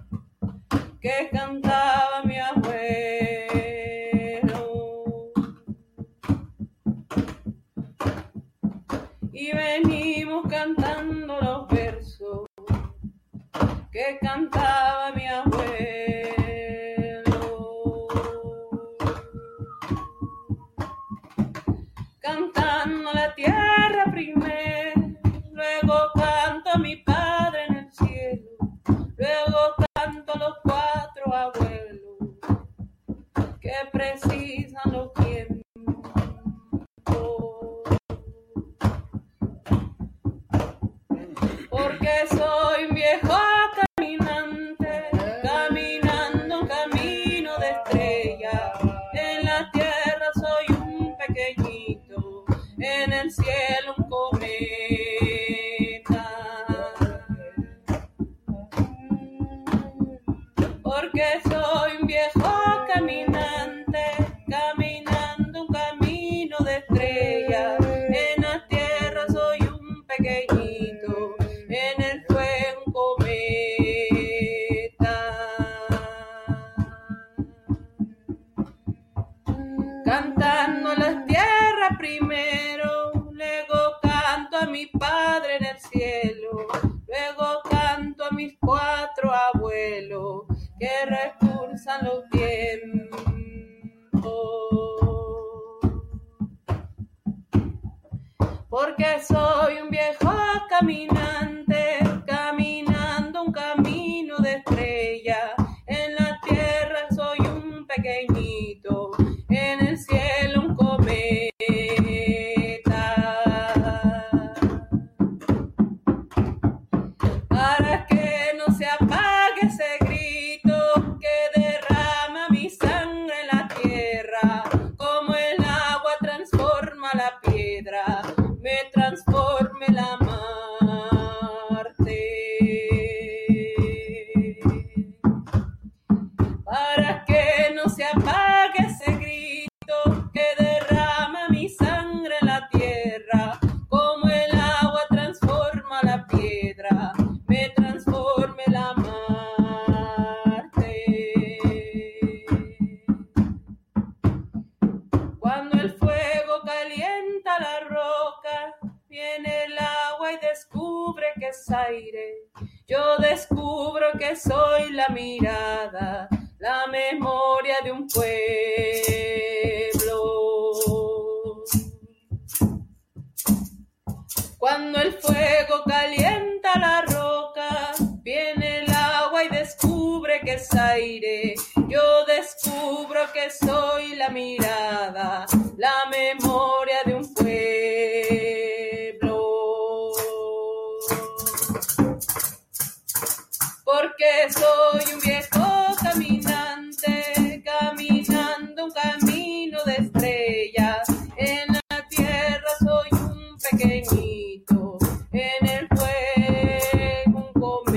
C: que cantaba mi abuelo. Y venimos cantando los versos que cantaba mi abuelo. Cantando la tierra primero, luego canto a mi padre en el cielo, luego canto a los 4 abuelos que precisan los tiempos. Porque soy un viejo caminante, caminando un camino de estrella. En la tierra soy un pequeñito, en el cielo un cometa. Porque soy un viejo caminante, caminando un camino de estrella. En la tierra soy un pequeñito, en el fuego un cometa. Cantando las tierras primero, luego canto a mi padre en el cielo, luego canto a mis 4 abuelos que recursan los tiempos. Porque soy un viejo caminante, caminando un camino de estrella. En la tierra soy un pequeñito, en el cielo un cometa. Para que no se apague ese grito que derrama mi sangre en la tierra, como el agua transforma la piedra, me transforme la Marte. Para que no se apague aires. Yo descubro que soy la mirada, la memoria de un pueblo. Cuando el fuego calienta la roca, viene el agua y descubre que es aire. Yo descubro que soy la mirada, la memoria de un pueblo. Porque soy un viejo caminante, caminando un camino de estrellas. En la tierra soy un pequeñito, en el fuego un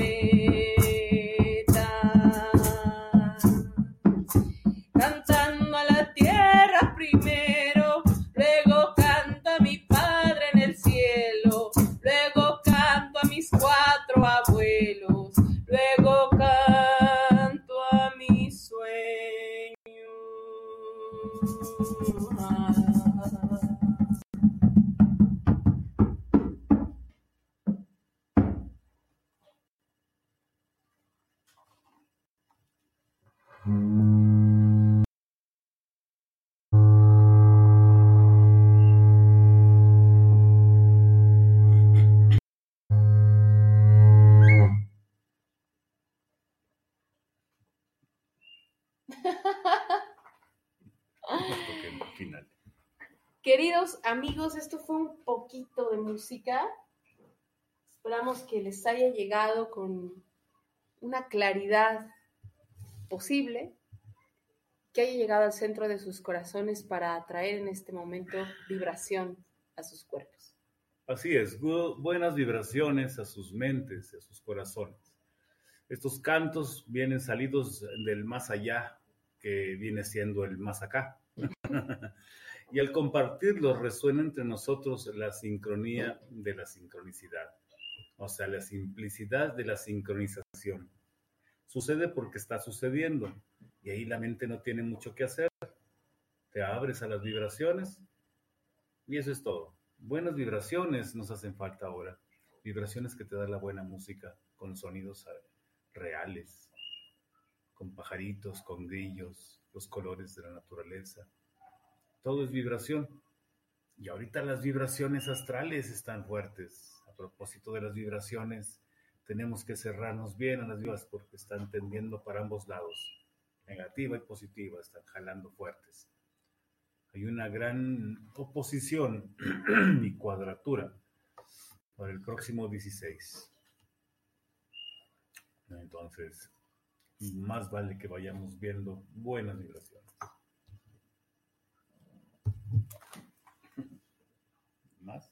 C: cometa. Cantando a la tierra primero, luego canto a mi padre en el cielo, luego canto a mis 4 abuelos, luego canto a mis sueños.
B: Final.
C: Queridos amigos, esto fue un poquito de música. Esperamos que les haya llegado con una claridad posible, que haya llegado al centro de sus corazones para atraer en este momento vibración a sus cuerpos.
B: Así es, buenas vibraciones a sus mentes, a sus corazones. Estos cantos vienen salidos del más allá, que viene siendo el más acá. Y al compartirlos resuena entre nosotros la sincronía de la sincronicidad, o sea, la simplicidad de la sincronización. Sucede porque está sucediendo, y ahí la mente no tiene mucho que hacer. Te abres a las vibraciones, y eso es todo. Buenas vibraciones nos hacen falta ahora, vibraciones que te da la buena música, con sonidos reales, con pajaritos, con grillos, los colores de la naturaleza. Todo es vibración. Y ahorita las vibraciones astrales están fuertes. A propósito de las vibraciones, tenemos que cerrarnos bien a las vibras porque están tendiendo para ambos lados. Negativa y positiva están jalando fuertes. Hay una gran oposición y cuadratura para el próximo 16. Entonces, más vale que vayamos viendo buenas vibraciones. ¿Más?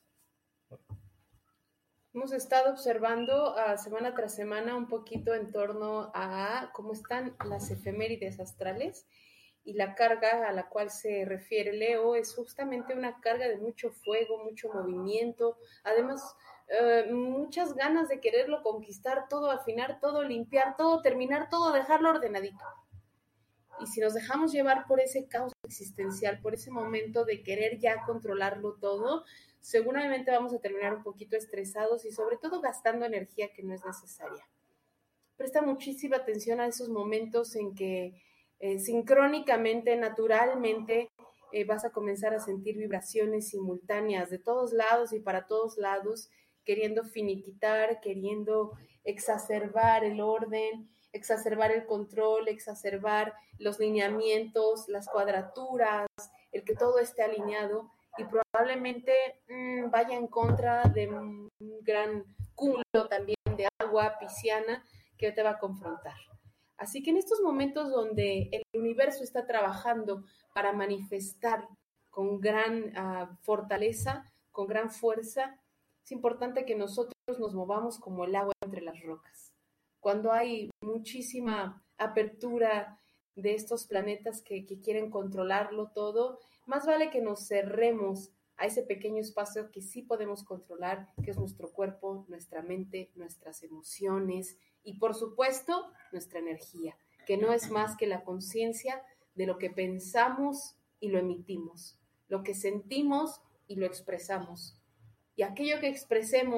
C: Hemos estado observando semana tras semana un poquito en torno a cómo están las efemérides astrales, y la carga a la cual se refiere Leo es justamente una carga de mucho fuego, mucho movimiento, además muchas ganas de quererlo conquistar todo, afinar todo, limpiar todo, terminar todo, dejarlo ordenadito. Y si nos dejamos llevar por ese caos existencial, por ese momento de querer ya controlarlo todo, seguramente vamos a terminar un poquito estresados y sobre todo gastando energía que no es necesaria. Presta muchísima atención a esos momentos en que sincrónicamente, naturalmente, vas a comenzar a sentir vibraciones simultáneas de todos lados y para todos lados, queriendo finiquitar, queriendo exacerbar el orden, exacerbar el control, exacerbar los lineamientos, las cuadraturas, el que todo esté alineado, y probablemente vaya en contra de un gran cúmulo también de agua pisciana que te va a confrontar. Así que en estos momentos donde el universo está trabajando para manifestar con gran fortaleza, con gran fuerza, es importante que nosotros nos movamos como el agua entre las rocas. Cuando hay muchísima apertura de estos planetas que quieren controlarlo todo, más vale que nos cerremos a ese pequeño espacio que sí podemos controlar, que es nuestro cuerpo, nuestra mente, nuestras emociones y, por supuesto, nuestra energía, que no es más que la conciencia de lo que pensamos y lo emitimos, lo que sentimos y lo expresamos. Y aquello que expresemos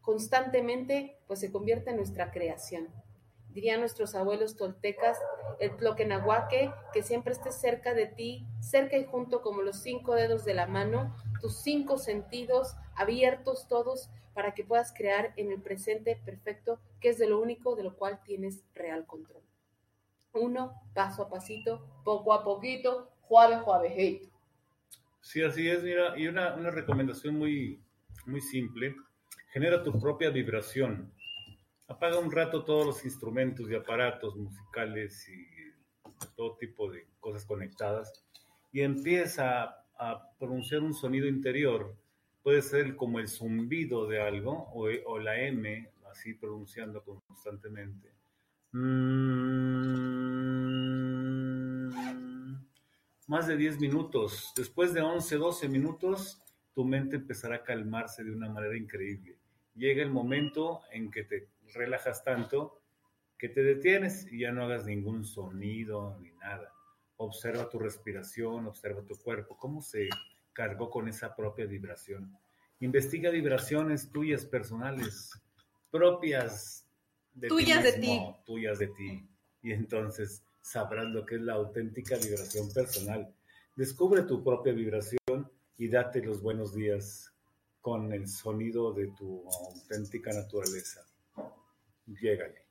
C: constantemente, pues se convierte en nuestra creación. Dirían nuestros abuelos toltecas, el tloquenahuaque, que siempre estés cerca de ti, cerca y junto como los 5 dedos de la mano, tus 5 sentidos abiertos todos para que puedas crear en el presente perfecto, que es de lo único de lo cual tienes real control. 1, paso a pasito, poco a poquito, suavejito.
B: Sí, así es, mira, y una recomendación muy, muy simple, genera tu propia vibración. Apaga un rato todos los instrumentos y aparatos musicales y todo tipo de cosas conectadas y empieza a pronunciar un sonido interior. Puede ser como el zumbido de algo o la M, así pronunciando constantemente. Más de 10 minutos. Después de 11, 12 minutos, tu mente empezará a calmarse de una manera increíble. Llega el momento en que te relajas tanto que te detienes y ya no hagas ningún sonido ni nada. Observa tu respiración, observa tu cuerpo, cómo se cargó con esa propia vibración. Investiga vibraciones tuyas personales, propias de
C: tuyas
B: ti
C: mismo,
B: de ti. Tuyas de ti. Y entonces sabrás lo que es la auténtica vibración personal. Descubre tu propia vibración y date los buenos días con el sonido de tu auténtica naturaleza. Llégale.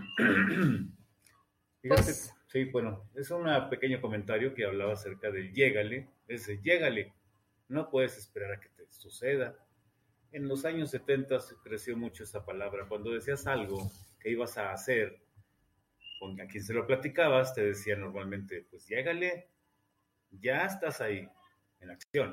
B: Fíjate,
C: Pues,
B: sí, bueno, es un pequeño comentario que hablaba acerca del llégale. Ese llégale, no puedes esperar a que te suceda. En los años 70 se creció mucho esa palabra. Cuando decías algo que ibas a hacer, a quien se lo platicabas, te decía normalmente, pues llégale, ya estás ahí, en acción.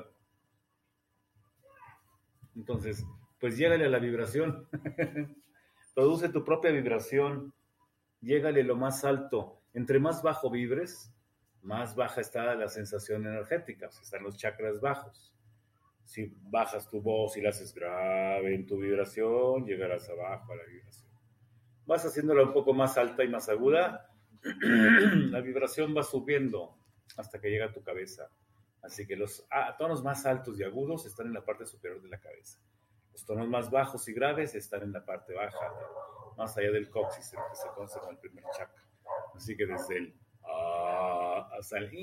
B: Entonces, pues llégale a la vibración. Produce tu propia vibración. Llégale lo más alto. Entre más bajo vibres, más baja está la sensación energética. O sea, están los chakras bajos. Si bajas tu voz y la haces grave en tu vibración, llegarás abajo a la vibración. Vas haciéndola un poco más alta y más aguda, la vibración va subiendo hasta que llega a tu cabeza. Así que los tonos más altos y agudos están en la parte superior de la cabeza. Los tonos más bajos y graves están en la parte baja, más allá del coxis, el que se conoce como el primer chakra. Así que desde el hasta el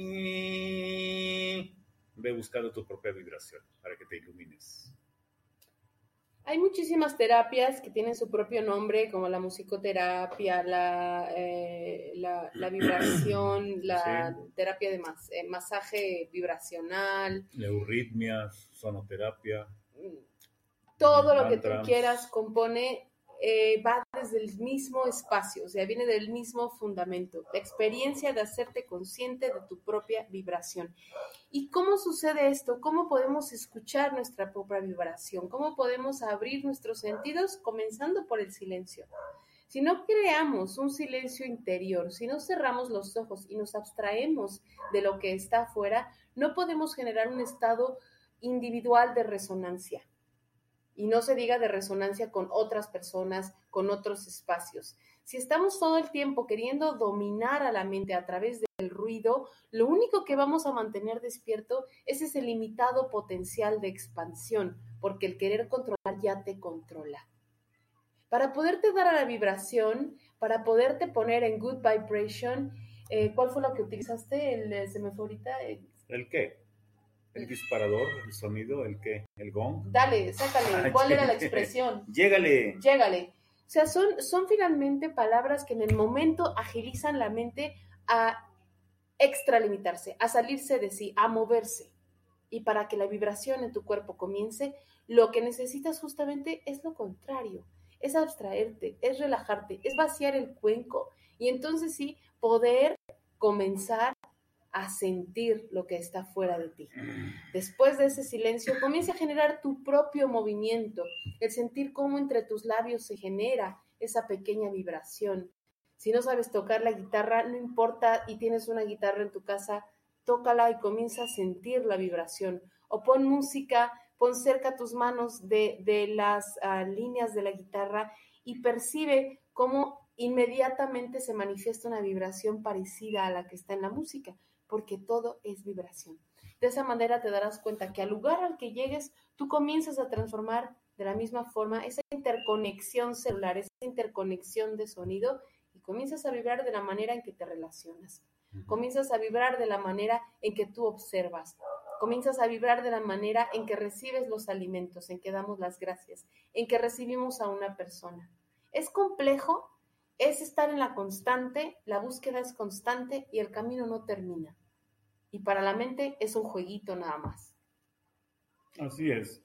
B: ve buscando tu propia vibración para que te ilumines.
C: hay muchísimas terapias que tienen su propio nombre, como la musicoterapia, la vibración, la
B: Sí.
C: terapia de masaje vibracional.
B: Euritmias, sonoterapia,
C: Todo lo que tú
B: mantras.
C: quieras compone, va desde el mismo espacio, o sea, viene del mismo fundamento, la experiencia de hacerte consciente de tu propia vibración. ¿Y cómo sucede esto? ¿Cómo podemos escuchar nuestra propia vibración? ¿Cómo podemos abrir nuestros sentidos? Comenzando por el silencio. Si no creamos un silencio interior, si no cerramos los ojos y nos abstraemos de lo que está afuera, no podemos generar un estado individual de resonancia. Y no se diga de resonancia con otras personas, con otros espacios. Si estamos todo el tiempo queriendo dominar a la mente a través del ruido, lo único que vamos a mantener despierto es ese limitado potencial de expansión, porque el querer controlar ya te controla. Para poderte dar a la vibración, para poderte poner en good vibration, ¿cuál fue lo que utilizaste? Se me fue ahorita.
B: ¿El qué? ¿El disparador? ¿El sonido? ¿El qué? ¿El gong?
C: Dale, sácale. ¿Cuál era la expresión?
B: Llégale.
C: Llégale. O sea, son finalmente palabras que en el momento agilizan la mente a extralimitarse, a salirse de sí, a moverse. Y para que la vibración en tu cuerpo comience, lo que necesitas justamente es lo contrario. Es abstraerte, es relajarte, es vaciar el cuenco. Y entonces sí, poder comenzar a sentir lo que está fuera de ti. Después de ese silencio, comienza a generar tu propio movimiento, el sentir cómo entre tus labios se genera esa pequeña vibración. Si no sabes tocar la guitarra, no importa y tienes una guitarra en tu casa, tócala y comienza a sentir la vibración. O pon música, pon cerca tus manos de las líneas de la guitarra y percibe cómo inmediatamente se manifiesta una vibración parecida a la que está en la música, porque todo es vibración. De esa manera te darás cuenta que al lugar al que llegues, tú comienzas a transformar de la misma forma, esa interconexión celular, esa interconexión de sonido, y comienzas a vibrar de la manera en que te relacionas. Comienzas a vibrar de la manera en que tú observas. Comienzas a vibrar de la manera en que recibes los alimentos, en que damos las gracias, en que recibimos a una persona. Es complejo, es estar en la constante, la búsqueda es constante y el camino no termina. Y para la mente es un jueguito nada más.
B: Así es.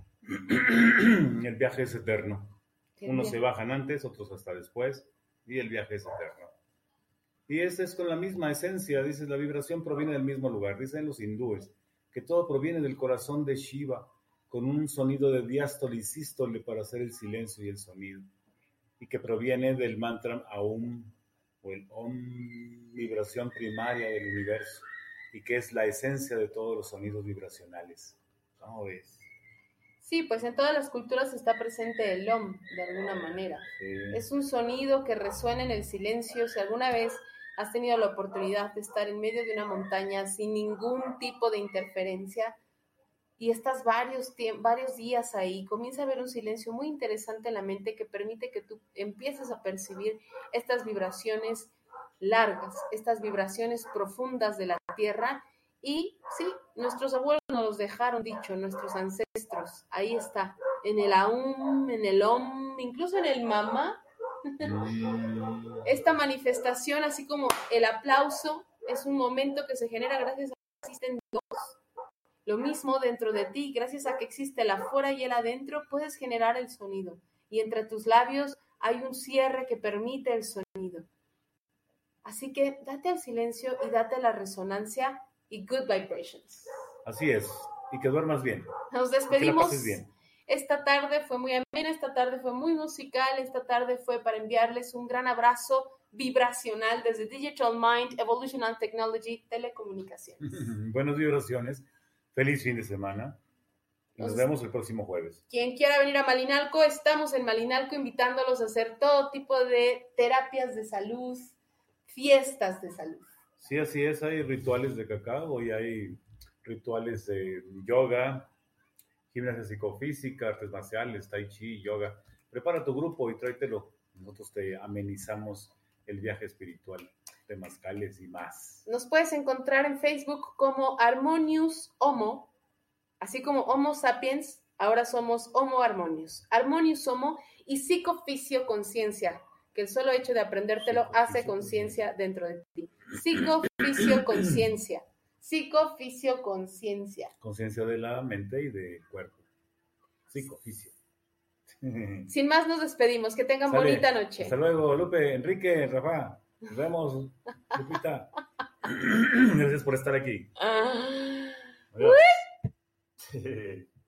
B: El viaje es eterno. Unos se bajan antes, otros hasta después, y el viaje es eterno. Y esa es con la misma esencia, dices, la vibración proviene del mismo lugar. Dicen los hindúes que todo proviene del corazón de Shiva, con un sonido de diástole y sístole para hacer el silencio y el sonido, y que proviene del mantra Aum, o el Om, vibración primaria del universo, y que es la esencia de todos los sonidos vibracionales. ¿Cómo ves?
C: Sí, pues en todas las culturas está presente el Om, de alguna manera. Sí. Es un sonido que resuena en el silencio. Si alguna vez has tenido la oportunidad de estar en medio de una montaña sin ningún tipo de interferencia y estás varios días ahí, comienza a haber un silencio muy interesante en la mente que permite que tú empieces a percibir estas vibraciones largas, estas vibraciones profundas de la tierra. Y sí, nuestros abuelos nos los dejaron dicho, nuestros ancestros, ahí está, en el Aum, en el Om, incluso en el Mamá. Esta manifestación, así como el aplauso, es un momento que se genera gracias a que existen dos. Lo mismo dentro de ti, gracias a que existe el afuera y el adentro, puedes generar el sonido. Y entre tus labios hay un cierre que permite el sonido. Así que date al silencio y date a la resonancia y good vibrations.
B: Así es, y que duermas bien.
C: Nos despedimos.
B: Que la pases bien.
C: Esta tarde fue muy amena, esta tarde fue muy musical, esta tarde fue para enviarles un gran abrazo vibracional desde Digital Mind, Evolution and Technology, Telecomunicaciones.
B: Buenas vibraciones, feliz fin de semana. Nos vemos el próximo jueves.
C: Quien quiera venir a Malinalco, estamos en Malinalco invitándolos a hacer todo tipo de terapias de salud, fiestas de salud.
B: Sí, así es, hay rituales de cacao y hay rituales de yoga, gimnasia psicofísica, artes marciales, tai chi, yoga. Prepara tu grupo y tráetelo. Nosotros te amenizamos el viaje espiritual, temazcales y más.
C: Nos puedes encontrar en Facebook como Harmonious Homo, así como Homo Sapiens, ahora somos Homo Harmonious. Harmonious Homo y Psicofisio Conciencia, que el solo hecho de aprendértelo hace conciencia dentro de ti. Psicofisio Conciencia. Psicofisio Conciencia.
B: Conciencia de la mente y del cuerpo. Psicofisio.
C: Sin más, nos despedimos. Que tengan bonita noche.
B: Hasta luego, Lupe, Enrique, Rafa. Nos vemos, Lupita. Gracias por estar aquí. Adiós.